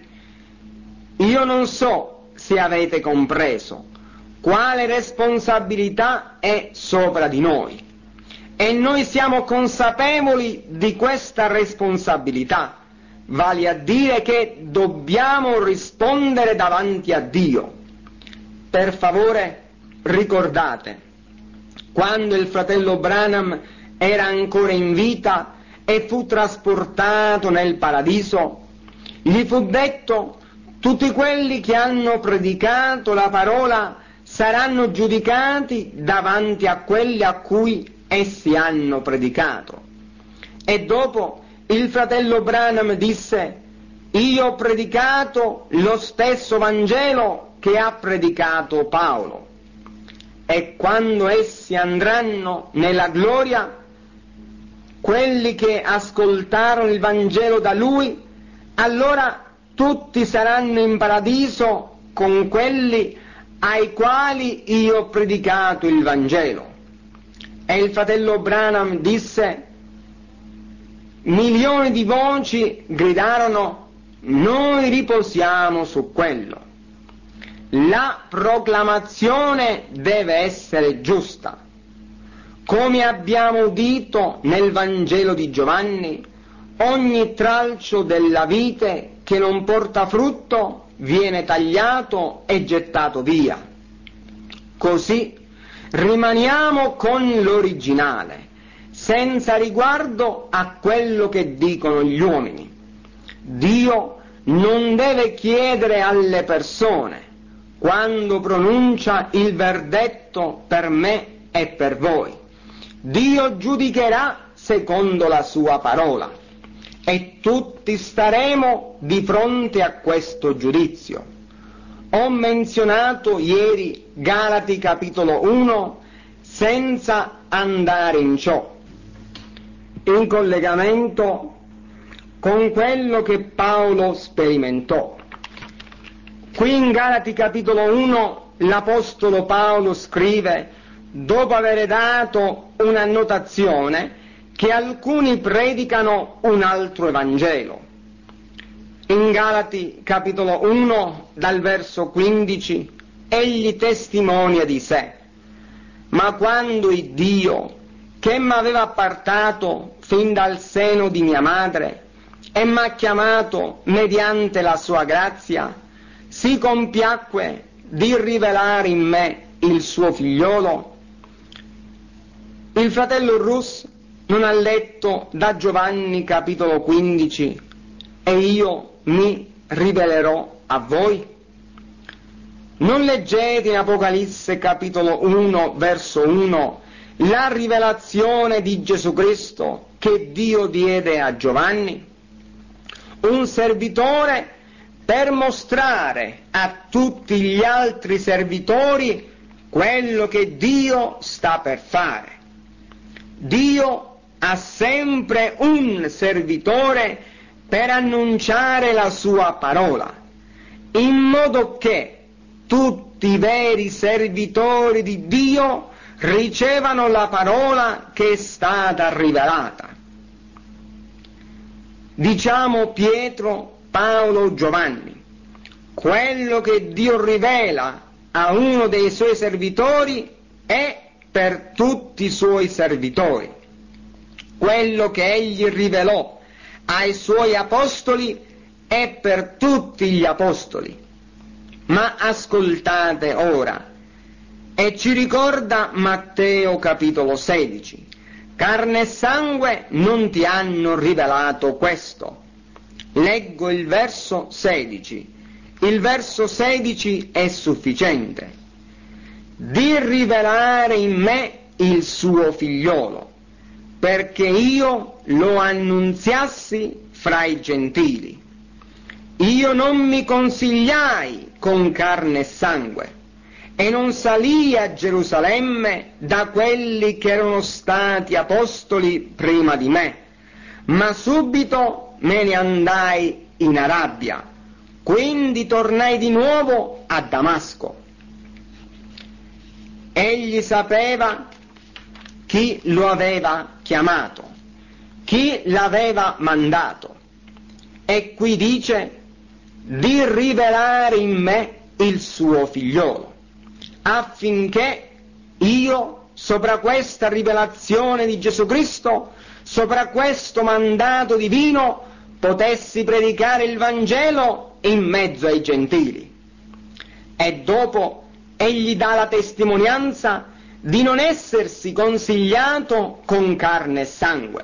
io non so se avete compreso quale responsabilità è sopra di noi, e noi siamo consapevoli di questa responsabilità, vale a dire che dobbiamo rispondere davanti a Dio. Per favore, ricordate, quando il fratello Branham era ancora in vita e fu trasportato nel paradiso, gli fu detto: tutti quelli che hanno predicato la parola saranno giudicati davanti a quelli a cui essi hanno predicato. E dopo il fratello Branham disse: io ho predicato lo stesso Vangelo che ha predicato Paolo. E quando essi andranno nella gloria, quelli che ascoltarono il Vangelo da lui, allora tutti saranno in paradiso con quelli ai quali io ho predicato il Vangelo. E il fratello Branham disse: milioni di voci gridarono: noi riposiamo su quello. La proclamazione deve essere giusta. Come abbiamo udito nel Vangelo di Giovanni, ogni tralcio della vite che non porta frutto viene tagliato e gettato via. Così rimaniamo con l'originale, senza riguardo a quello che dicono gli uomini. Dio non deve chiedere alle persone quando pronuncia il verdetto per me e per voi. Dio giudicherà secondo la sua parola e tutti staremo di fronte a questo giudizio. Ho menzionato ieri Galati capitolo uno senza andare in ciò, in collegamento con quello che Paolo sperimentò. Qui in Galati capitolo uno l'Apostolo Paolo scrive, dopo aver dato un'annotazione, che alcuni predicano un altro Evangelo. In Galati capitolo uno, dal verso quindici, egli testimonia di sé: ma quando il Dio, che m'aveva appartato fin dal seno di mia madre e m'ha chiamato mediante la sua grazia, si compiacque di rivelare in me il suo figliolo. Il fratello Rus non ha letto da Giovanni capitolo quindici, e io mi rivelerò a voi? Non leggete in Apocalisse capitolo uno verso uno la rivelazione di Gesù Cristo che Dio diede a Giovanni? Un servitore per mostrare a tutti gli altri servitori quello che Dio sta per fare. Dio ha sempre un servitore per annunciare la sua parola, in modo che tutti i veri servitori di Dio ricevano la parola che è stata rivelata. Diciamo Pietro, Paolo, Giovanni, quello che Dio rivela a uno dei suoi servitori è per tutti i suoi servitori. Quello che egli rivelò ai suoi apostoli è per tutti gli apostoli. Ma ascoltate ora, e ci ricorda Matteo capitolo sedici, carne e sangue non ti hanno rivelato questo. Leggo il verso sedici. Il verso sedici è sufficiente. Di rivelare in me il suo figliolo, perché io lo annunziassi fra i gentili. Io non mi consigliai con carne e sangue, e non salii a Gerusalemme da quelli che erano stati apostoli prima di me, ma subito me ne andai in Arabia, quindi tornai di nuovo a Damasco. Egli sapeva chi lo aveva chiamato, chi l'aveva mandato, e qui dice di rivelare in me il suo figliolo, affinché io, sopra questa rivelazione di Gesù Cristo, sopra questo mandato divino, potessi predicare il Vangelo in mezzo ai gentili. E dopo egli dà la testimonianza di non essersi consigliato con carne e sangue.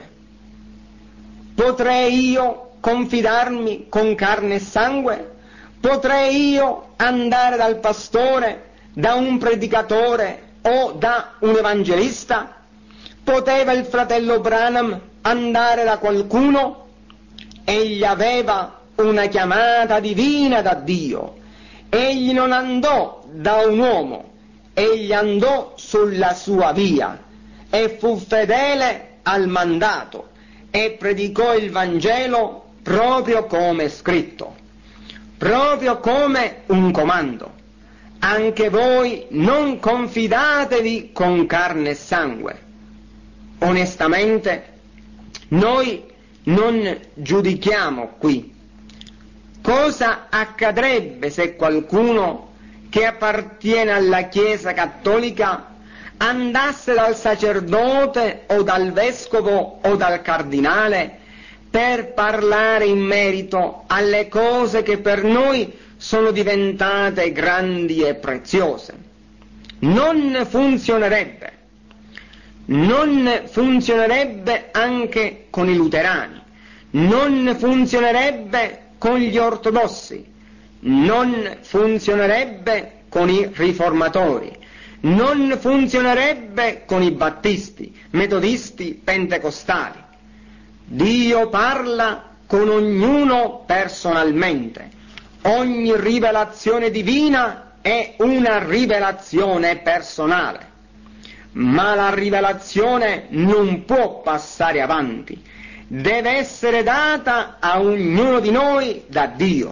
Potrei io confidarmi con carne e sangue? Potrei io andare dal pastore, da un predicatore o da un evangelista? Poteva il fratello Branham andare da qualcuno? Egli aveva una chiamata divina da Dio. Egli non andò da un uomo, egli andò sulla sua via e fu fedele al mandato e predicò il Vangelo proprio come è scritto, proprio come un comando. Anche voi non confidatevi con carne e sangue. Onestamente, noi non giudichiamo qui. Cosa accadrebbe se qualcuno che appartiene alla Chiesa cattolica andasse dal sacerdote o dal vescovo o dal cardinale per parlare in merito alle cose che per noi sono diventate grandi e preziose? Non funzionerebbe. Non funzionerebbe anche con i luterani. Non funzionerebbe con gli ortodossi, non funzionerebbe con i riformatori, non funzionerebbe con i battisti, metodisti, pentecostali. Dio parla con ognuno personalmente. Ogni rivelazione divina è una rivelazione personale, ma la rivelazione non può passare avanti, deve essere data a ognuno di noi da Dio.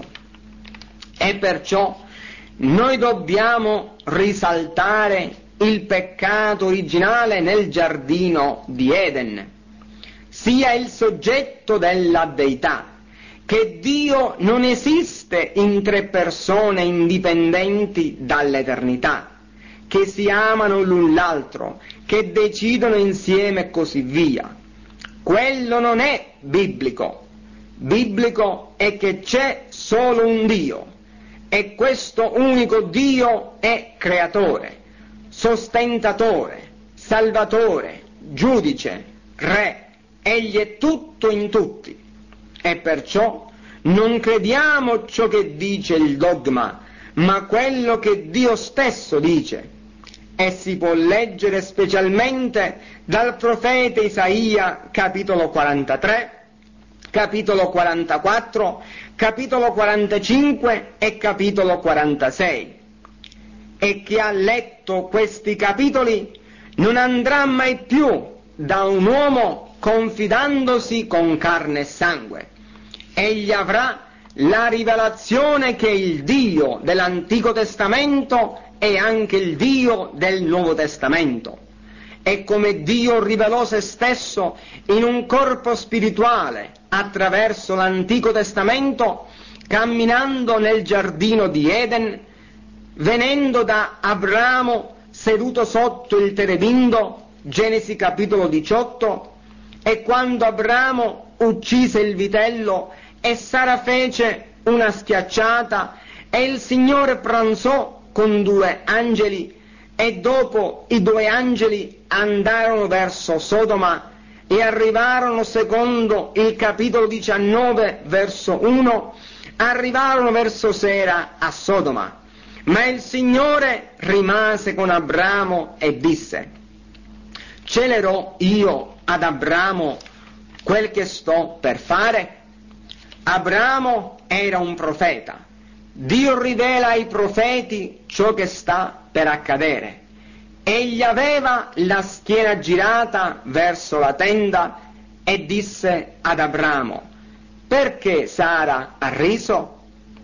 E perciò noi dobbiamo risaltare il peccato originale nel giardino di Eden, sia il soggetto della deità, che Dio non esiste in tre persone indipendenti dall'eternità, che si amano l'un l'altro, che decidono insieme e così via. Quello non è biblico. Biblico è che c'è solo un Dio, e questo unico Dio è creatore, sostentatore, salvatore, giudice, re. Egli è tutto in tutti. E perciò non crediamo ciò che dice il dogma, ma quello che Dio stesso dice. E si può leggere specialmente dal profeta Isaia, capitolo quarantatré, capitolo quarantaquattro, capitolo quarantacinque e capitolo quarantasei. E chi ha letto questi capitoli non andrà mai più da un uomo confidandosi con carne e sangue. Egli avrà la rivelazione che il Dio dell'Antico Testamento è anche il Dio del Nuovo Testamento. E come Dio rivelò se stesso in un corpo spirituale attraverso l'Antico Testamento, camminando nel giardino di Eden, venendo da Abramo seduto sotto il terebindo, Genesi capitolo diciotto, e quando Abramo uccise il vitello e Sara fece una schiacciata e il Signore pranzò con due angeli, e dopo i due angeli andarono verso Sodoma e arrivarono, secondo il capitolo diciannove verso uno, arrivarono verso sera a Sodoma. Ma il Signore rimase con Abramo e disse: celerò io ad Abramo quel che sto per fare? Abramo era un profeta. Dio rivela ai profeti ciò che sta per accadere. Egli aveva la schiena girata verso la tenda e disse ad Abramo: perché Sara ha riso?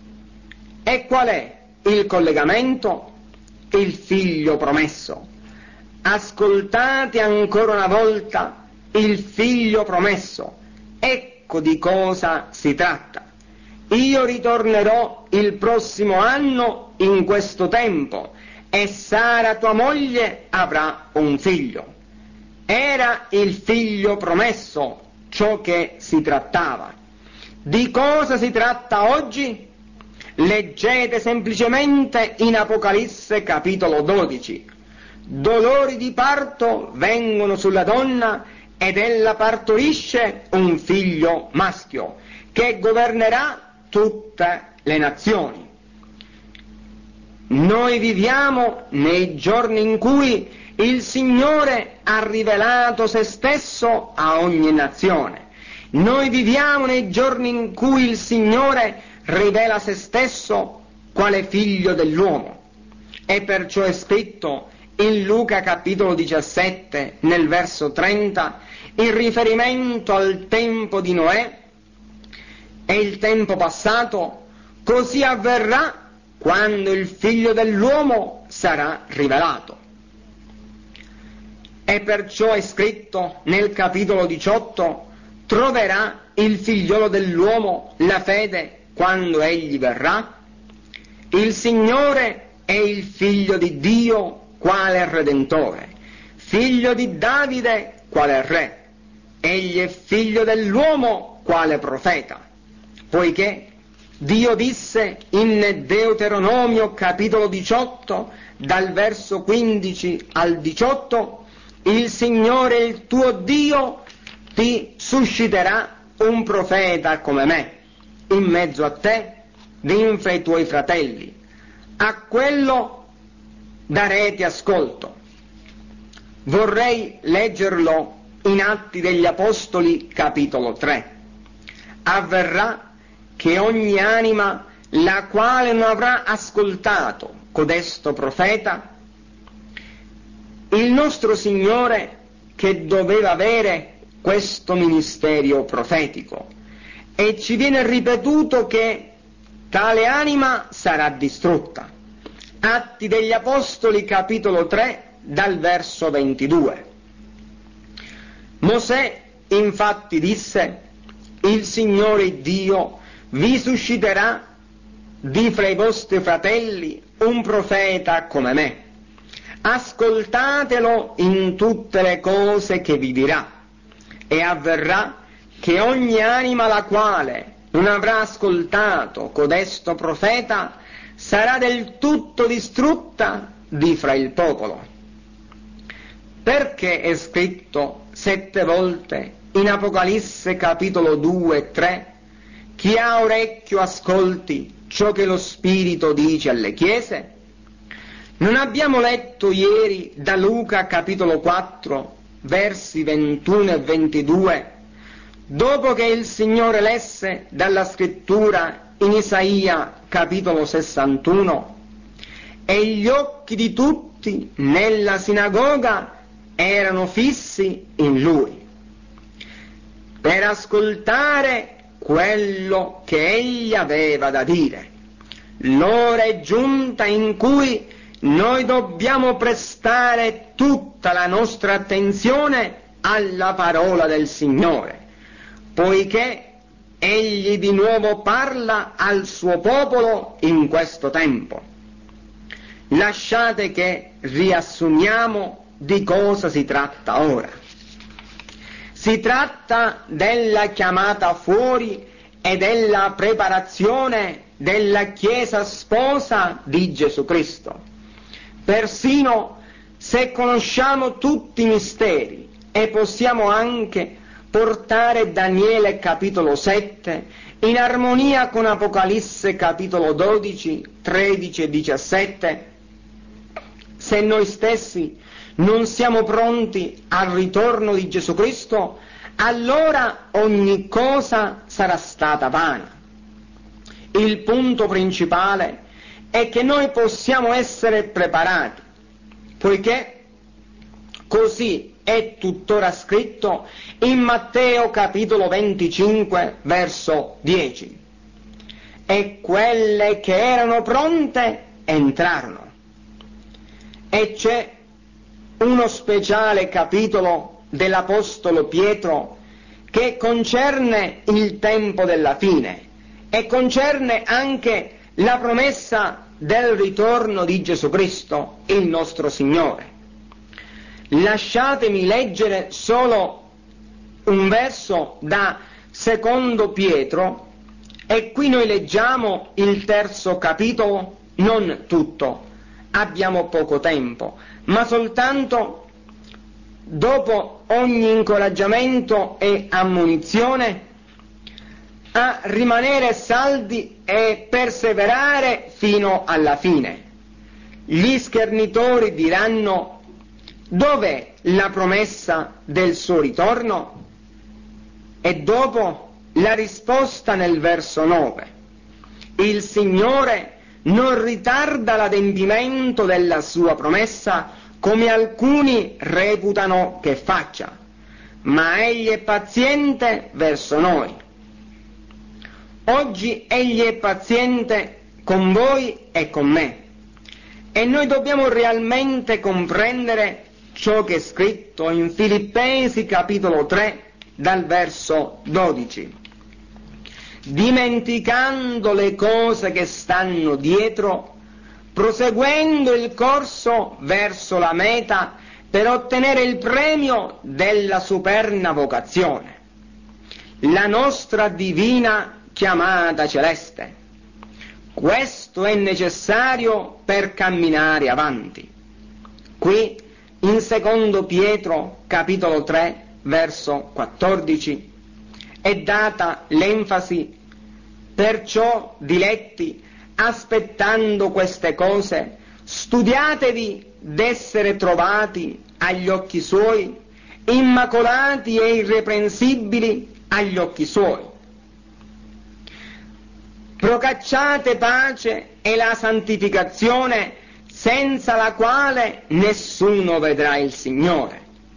E qual è il collegamento? Il figlio promesso. Ascoltate ancora una volta il figlio promesso. Ecco di cosa si tratta. Io ritornerò il prossimo anno in questo tempo e Sara tua moglie avrà un figlio. Era il figlio promesso ciò che si trattava. Di cosa si tratta oggi? Leggete semplicemente in Apocalisse capitolo dodici. Dolori di parto vengono sulla donna ed ella partorisce un figlio maschio che governerà tutte le nazioni. Noi viviamo nei giorni in cui il Signore ha rivelato se stesso a ogni nazione. Noi viviamo nei giorni in cui il Signore rivela se stesso quale figlio dell'uomo. E perciò è scritto in Luca capitolo diciassette nel verso trenta, in riferimento al tempo di Noè e il tempo passato: così avverrà quando il figlio dell'uomo sarà rivelato. E perciò è scritto nel capitolo diciotto: troverà il figliolo dell'uomo la fede quando egli verrà? Il Signore è il figlio di Dio quale Redentore, figlio di Davide quale Re. Egli è figlio dell'uomo quale profeta, poiché Dio disse in Deuteronomio capitolo diciotto, dal verso quindici al diciotto: il Signore il tuo Dio ti susciterà un profeta come me. in mezzo a te, d'infra i tuoi fratelli. A quello darete ascolto. Vorrei leggerlo in Atti degli Apostoli, capitolo tre. Avverrà che ogni anima la quale non avrà ascoltato codesto profeta, il nostro Signore, che doveva avere questo ministerio profetico, e ci viene ripetuto che tale anima sarà distrutta. Atti degli Apostoli, capitolo tre, dal verso ventidue. Mosè infatti disse: il Signore Dio vi susciterà di fra i vostri fratelli un profeta come me. Ascoltatelo in tutte le cose che vi dirà, e avverrà che ogni anima la quale non avrà ascoltato codesto profeta sarà del tutto distrutta di fra il popolo. Perché è scritto sette volte in Apocalisse capitolo due e tre: chi ha orecchio ascolti ciò che lo Spirito dice alle chiese? Non abbiamo letto ieri da Luca capitolo quattro, versi ventuno e ventidue, dopo che il Signore lesse dalla scrittura in Isaia capitolo sessantuno: e gli occhi di tutti nella sinagoga erano fissi in Lui, per ascoltare quello che Egli aveva da dire. L'ora è giunta in cui noi dobbiamo prestare tutta la nostra attenzione alla parola del Signore, poiché Egli di nuovo parla al suo popolo in questo tempo. Lasciate che riassumiamo di cosa si tratta ora. Si tratta della chiamata fuori e della preparazione della Chiesa sposa di Gesù Cristo. Persino se conosciamo tutti i misteri e possiamo anche portare Daniele capitolo sette in armonia con Apocalisse capitolo dodici, tredici e diciassette, se noi stessi non siamo pronti al ritorno di Gesù Cristo, allora ogni cosa sarà stata vana. Il punto principale è che noi possiamo essere preparati, poiché così è tuttora scritto in Matteo capitolo venticinque, verso dieci. E quelle che erano pronte entrarono. E c'è uno speciale capitolo dell'Apostolo Pietro che concerne il tempo della fine e concerne anche la promessa del ritorno di Gesù Cristo, il nostro Signore. Lasciatemi leggere solo un verso da Secondo Pietro, e qui noi leggiamo il terzo capitolo, non tutto, abbiamo poco tempo, ma soltanto dopo ogni incoraggiamento e ammonizione a rimanere saldi e perseverare fino alla fine. Gli schernitori diranno: dov'è la promessa del suo ritorno? E dopo la risposta nel verso nove: il Signore non ritarda l'adempimento della sua promessa, come alcuni reputano che faccia, ma Egli è paziente verso noi. Oggi Egli è paziente con voi e con me, e noi dobbiamo realmente comprendere ciò che è scritto in Filippesi capitolo tre, dal verso dodici. Dimenticando le cose che stanno dietro, proseguendo il corso verso la meta per ottenere il premio della superna vocazione, la nostra divina chiamata celeste. Questo è necessario per camminare avanti. Qui in Secondo Pietro capitolo tre verso quattordici è data l'enfasi Perciò, diletti, aspettando queste cose, studiatevi d'essere trovati agli occhi suoi, immacolati e irreprensibili agli occhi suoi. Procacciate pace e la santificazione, senza la quale nessuno vedrà il Signore.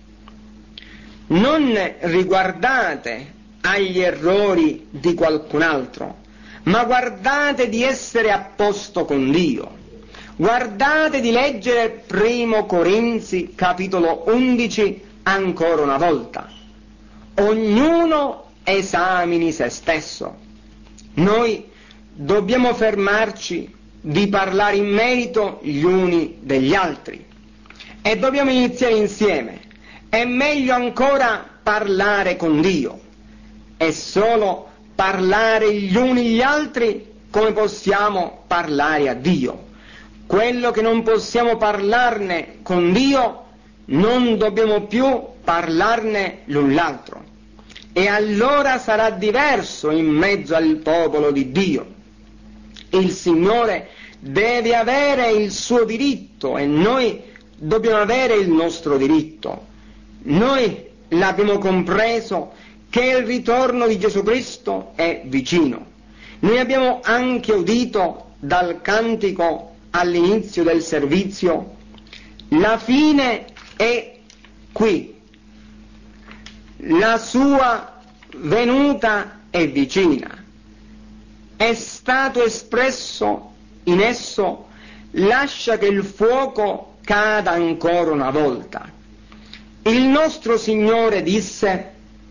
Non riguardate agli errori di qualcun altro, ma guardate di essere a posto con Dio. Guardate di leggere Primo Corinzi capitolo undici ancora una volta. Ognuno esamini se stesso. Noi dobbiamo fermarci di parlare in merito gli uni degli altri e dobbiamo iniziare insieme. È meglio ancora parlare con Dio. È solo parlare gli uni gli altri come possiamo parlare a Dio. Quello che non possiamo parlarne con Dio non dobbiamo più parlarne l'un l'altro, e allora sarà diverso in mezzo al popolo di Dio. Il Signore deve avere il suo diritto e noi dobbiamo avere il nostro diritto. Noi l'abbiamo compreso che il ritorno di Gesù Cristo è vicino. Noi abbiamo anche udito dal cantico all'inizio del servizio: la fine è qui, la sua venuta è vicina. È stato espresso in esso: lascia che il fuoco cada ancora una volta. Il nostro Signore disse: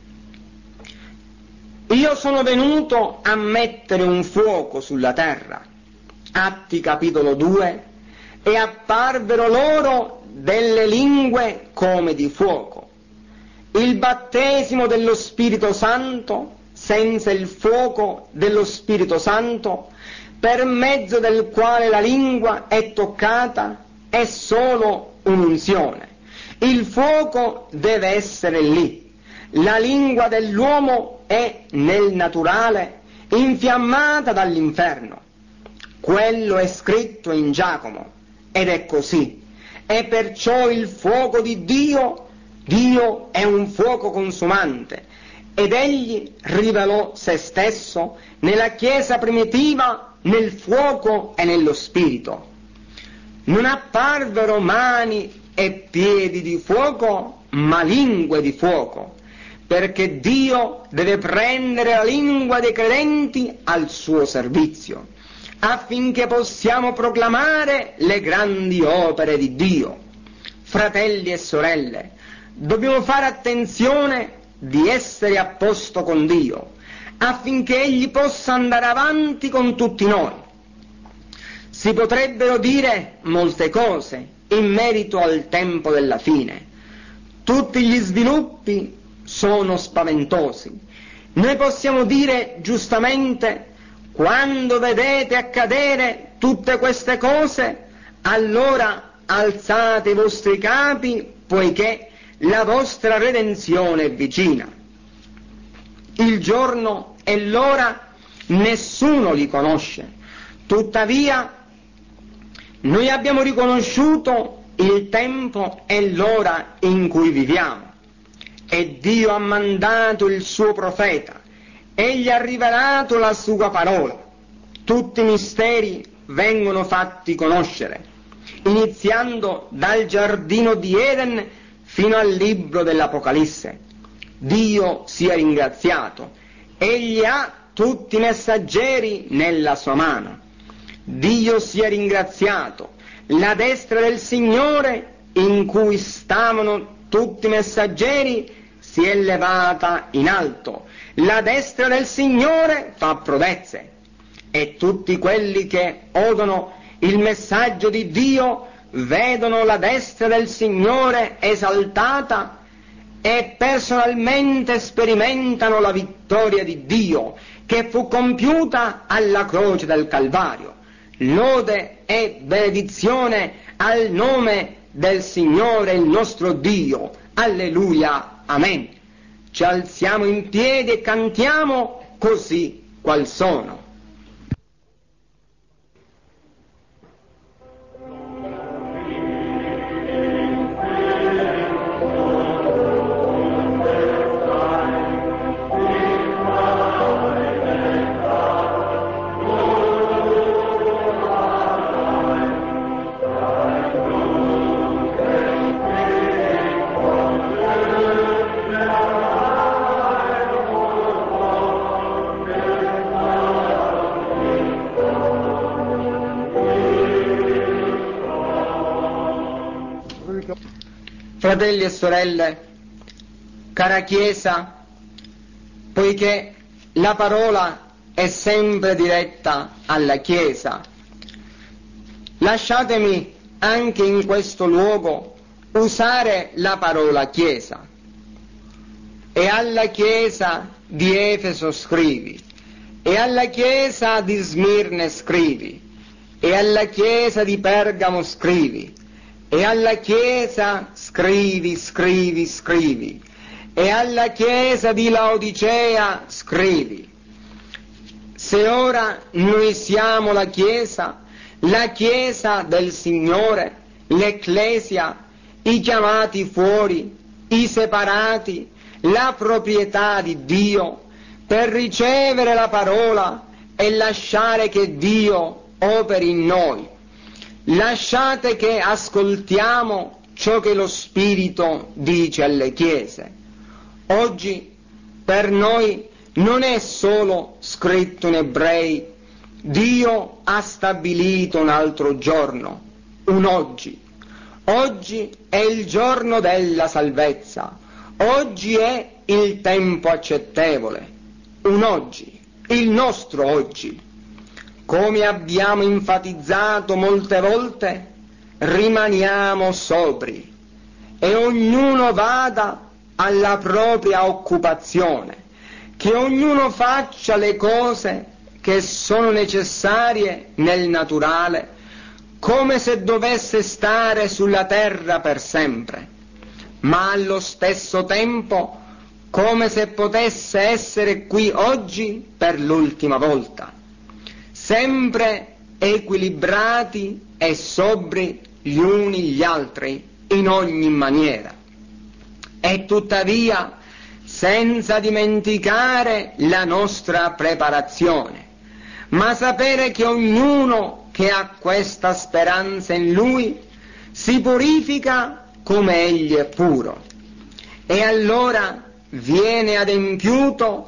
io sono venuto a mettere un fuoco sulla terra. Atti capitolo due. E apparvero loro delle lingue come di fuoco. Il battesimo dello Spirito Santo, senza il fuoco dello Spirito Santo, per mezzo del quale la lingua è toccata, è solo un'unzione. Il fuoco deve essere lì. La lingua dell'uomo è nel naturale infiammata dall'inferno. Quello è scritto in Giacomo, ed è così. E perciò il fuoco di Dio, Dio è un fuoco consumante, ed egli rivelò se stesso nella Chiesa primitiva nel fuoco e nello Spirito. Non apparvero mani e piedi di fuoco, ma lingue di fuoco, perché Dio deve prendere la lingua dei credenti al suo servizio, affinché possiamo proclamare le grandi opere di Dio. Fratelli e sorelle, dobbiamo fare attenzione di essere a posto con Dio, affinché Egli possa andare avanti con tutti noi. Si potrebbero dire molte cose in merito al tempo della fine. Tutti gli sviluppi sono spaventosi. Noi possiamo dire giustamente: quando vedete accadere tutte queste cose, allora alzate i vostri capi, poiché la vostra redenzione è vicina. Il giorno e l'ora nessuno li conosce, tuttavia noi abbiamo riconosciuto il tempo e l'ora in cui viviamo, e Dio ha mandato il suo profeta. Egli ha rivelato la sua parola. Tutti i misteri vengono fatti conoscere, iniziando dal giardino di Eden fino al libro dell'Apocalisse. Dio sia ringraziato. Egli ha tutti i messaggeri nella sua mano. Dio sia ringraziato. La destra del Signore, in cui stavano tutti i messaggeri, si è levata in alto. La destra del Signore fa prodezze, e tutti quelli che odono il messaggio di Dio vedono la destra del Signore esaltata e personalmente sperimentano la vittoria di Dio che fu compiuta alla croce del Calvario. Lode e benedizione al nome del Signore il nostro Dio. Alleluia. Amen. Ci alziamo in piedi e cantiamo così qual sono. Fratelli e sorelle, cara Chiesa, poiché la parola è sempre diretta alla Chiesa, lasciatemi anche in questo luogo usare la parola Chiesa. E alla Chiesa di Efeso scrivi, e alla Chiesa di Smirne scrivi, e alla Chiesa di Pergamo scrivi, e alla Chiesa scrivi, scrivi, scrivi, e alla Chiesa di Laodicea scrivi. Se ora noi siamo la Chiesa, la Chiesa del Signore, l'Ecclesia, i chiamati fuori, i separati, la proprietà di Dio, per ricevere la parola e lasciare che Dio operi in noi. Lasciate che ascoltiamo ciò che lo Spirito dice alle Chiese. Oggi per noi non è solo scritto in Ebrei: Dio ha stabilito un altro giorno, un oggi. Oggi è il giorno della salvezza, oggi è il tempo accettevole, un oggi, il nostro oggi. Come abbiamo enfatizzato molte volte, rimaniamo sobri e ognuno vada alla propria occupazione, che ognuno faccia le cose che sono necessarie nel naturale, come se dovesse stare sulla terra per sempre, ma allo stesso tempo come se potesse essere qui oggi per l'ultima volta, sempre equilibrati e sobri gli uni gli altri in ogni maniera, e tuttavia senza dimenticare la nostra preparazione, ma sapere che ognuno che ha questa speranza in Lui si purifica come Egli è puro, e allora viene adempiuto: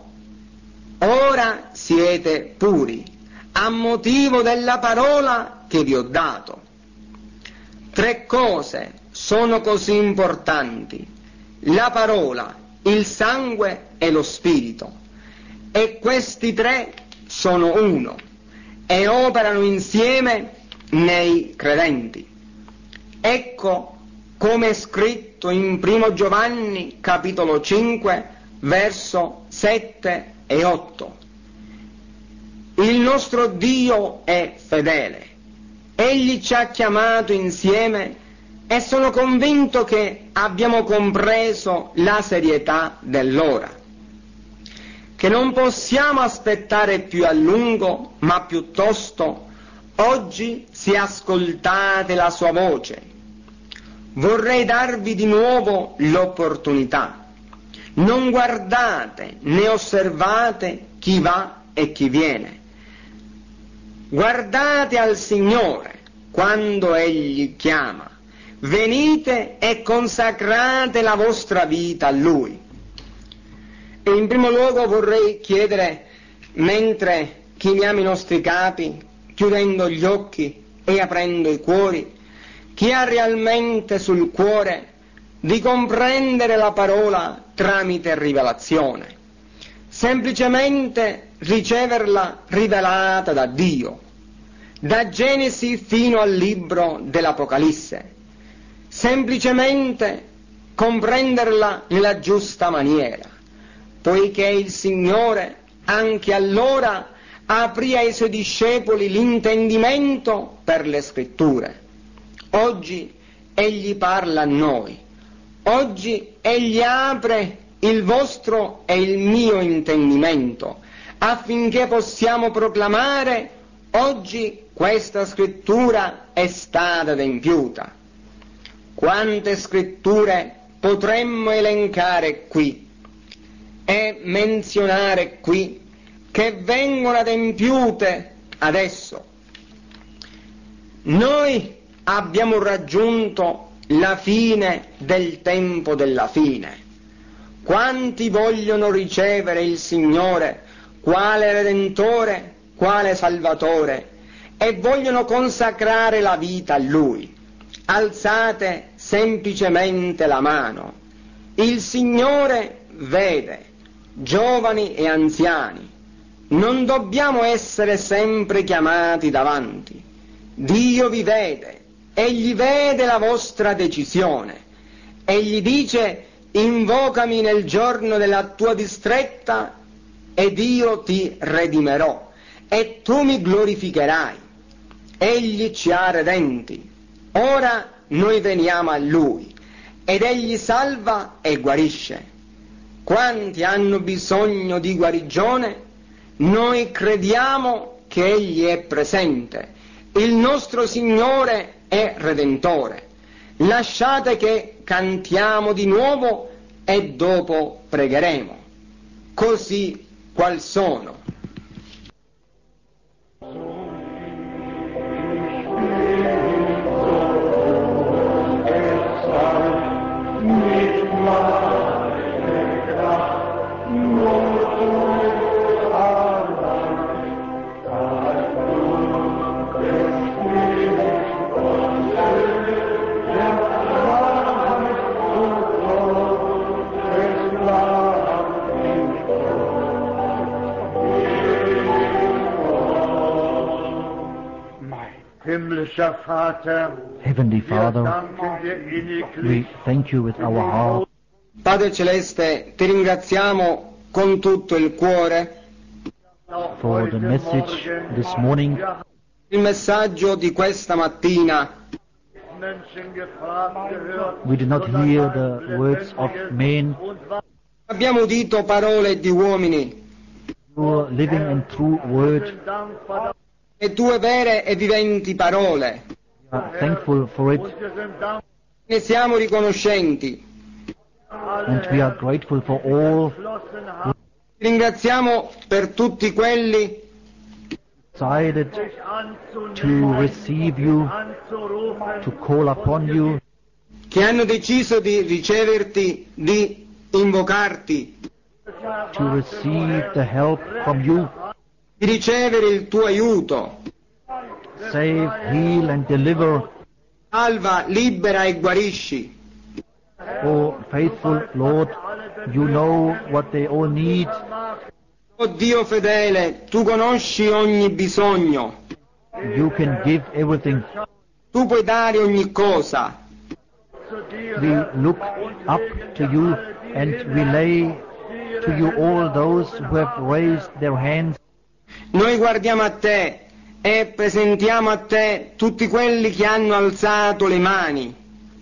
ora siete puri, a motivo della parola che vi ho dato. Tre cose sono così importanti: la parola, il sangue e lo spirito, e questi tre sono uno e operano insieme nei credenti. Ecco come è scritto in primo Giovanni capitolo cinque verso sette e otto. Il nostro Dio è fedele, Egli ci ha chiamato insieme e sono convinto che abbiamo compreso la serietà dell'ora, che non possiamo aspettare più a lungo, ma piuttosto oggi se ascoltate la sua voce. Vorrei darvi di nuovo l'opportunità. Non guardate né osservate chi va e chi viene. Guardate al Signore quando Egli chiama. Venite e consacrate la vostra vita a Lui. E in primo luogo vorrei chiedere, mentre chiniamo i nostri capi, chiudendo gli occhi e aprendo i cuori, chi ha realmente sul cuore di comprendere la parola tramite rivelazione, semplicemente riceverla rivelata da Dio, da Genesi fino al libro dell'Apocalisse, semplicemente comprenderla nella giusta maniera, poiché il Signore anche allora aprì ai Suoi discepoli l'intendimento per le Scritture. Oggi Egli parla a noi, oggi Egli apre il vostro e il mio intendimento, affinché possiamo proclamare: oggi questa Scrittura è stata adempiuta. Quante Scritture potremmo elencare qui e menzionare qui, che vengono adempiute adesso. Noi abbiamo raggiunto la fine del tempo della fine. Quanti vogliono ricevere il Signore quale Redentore, quale Salvatore, e vogliono consacrare la vita a Lui? Alzate semplicemente la mano. Il Signore vede, giovani e anziani. Non dobbiamo essere sempre chiamati davanti. Dio vi vede, Egli vede la vostra decisione. Egli dice: invocami nel giorno della tua distretta ed io ti redimerò e tu mi glorificherai. Egli ci ha redenti. Ora noi veniamo a Lui ed Egli salva e guarisce. Quanti hanno bisogno di guarigione? Noi crediamo che Egli è presente. Il nostro Signore è Redentore. Lasciate che cantiamo di nuovo e dopo pregheremo. Così qual sono. Heavenly Father, we thank you with our heart. Padre Celeste, ti ringraziamo con tutto il cuore for the message this morning. Il messaggio di questa mattina. We did not hear the words of men. Abbiamo udito parole di uomini. Your living and true word. E tue vere e viventi parole. We are thankful for it. Ne siamo riconoscenti. And we are grateful for all. Ti ringraziamo per tutti quelli decided to receive you, to call upon you, che hanno deciso di riceverti, di invocarti, to receive the help from you, di ricevere il tuo aiuto. Save, heal and deliver. Salva, libera e guarisci. Oh faithful Lord, you know what they all need. Oh Dio fedele, tu conosci ogni bisogno. You can give everything. Tu puoi dare ogni cosa. We look up to you and we lay to you all those who have raised their hands. Noi guardiamo a te e presentiamo a te tutti quelli che hanno alzato le mani.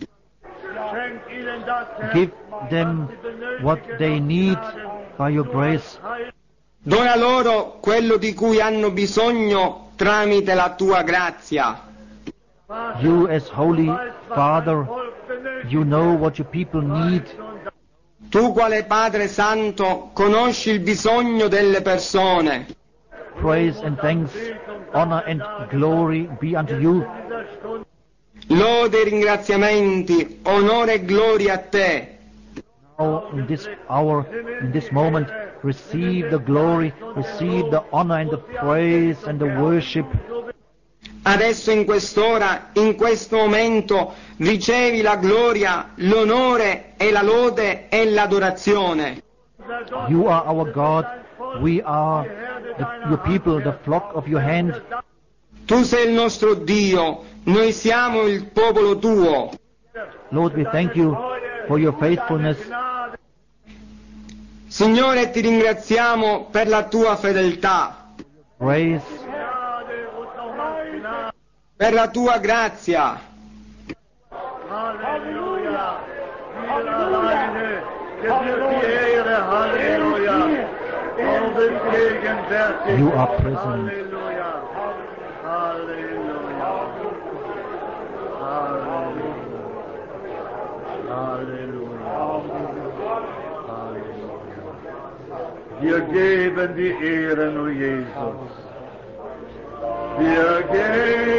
Give them what they need by your grace. Dona loro quello di cui hanno bisogno tramite la tua grazia. You as Holy Father, you know what your people need. Tu quale Padre Santo conosci il bisogno delle persone. Praise and thanks, honor and glory be unto you. Lode e ringraziamenti, onore e gloria a te. Now in this hour, in this moment, receive the glory, receive the honor and the praise and the worship. Adesso in quest'ora, in questo momento, ricevi la gloria, l'onore e la lode e l'adorazione. You are our God, we are the, your people, the flock of your hand. Tu sei il nostro Dio, noi siamo il popolo tuo. Lord, we thank you for your faithfulness. Signore, ti ringraziamo per la tua fedeltà. Praise. Per la tua grazia. Halleluja. Wir alleine gebührt die Ehre. Halleluja. Du bist gegenwärtig. You are present. Halleluja. Halleluja. Halleluja. Halleluja. Wir geben die Ehre nur Jesus. Wir geben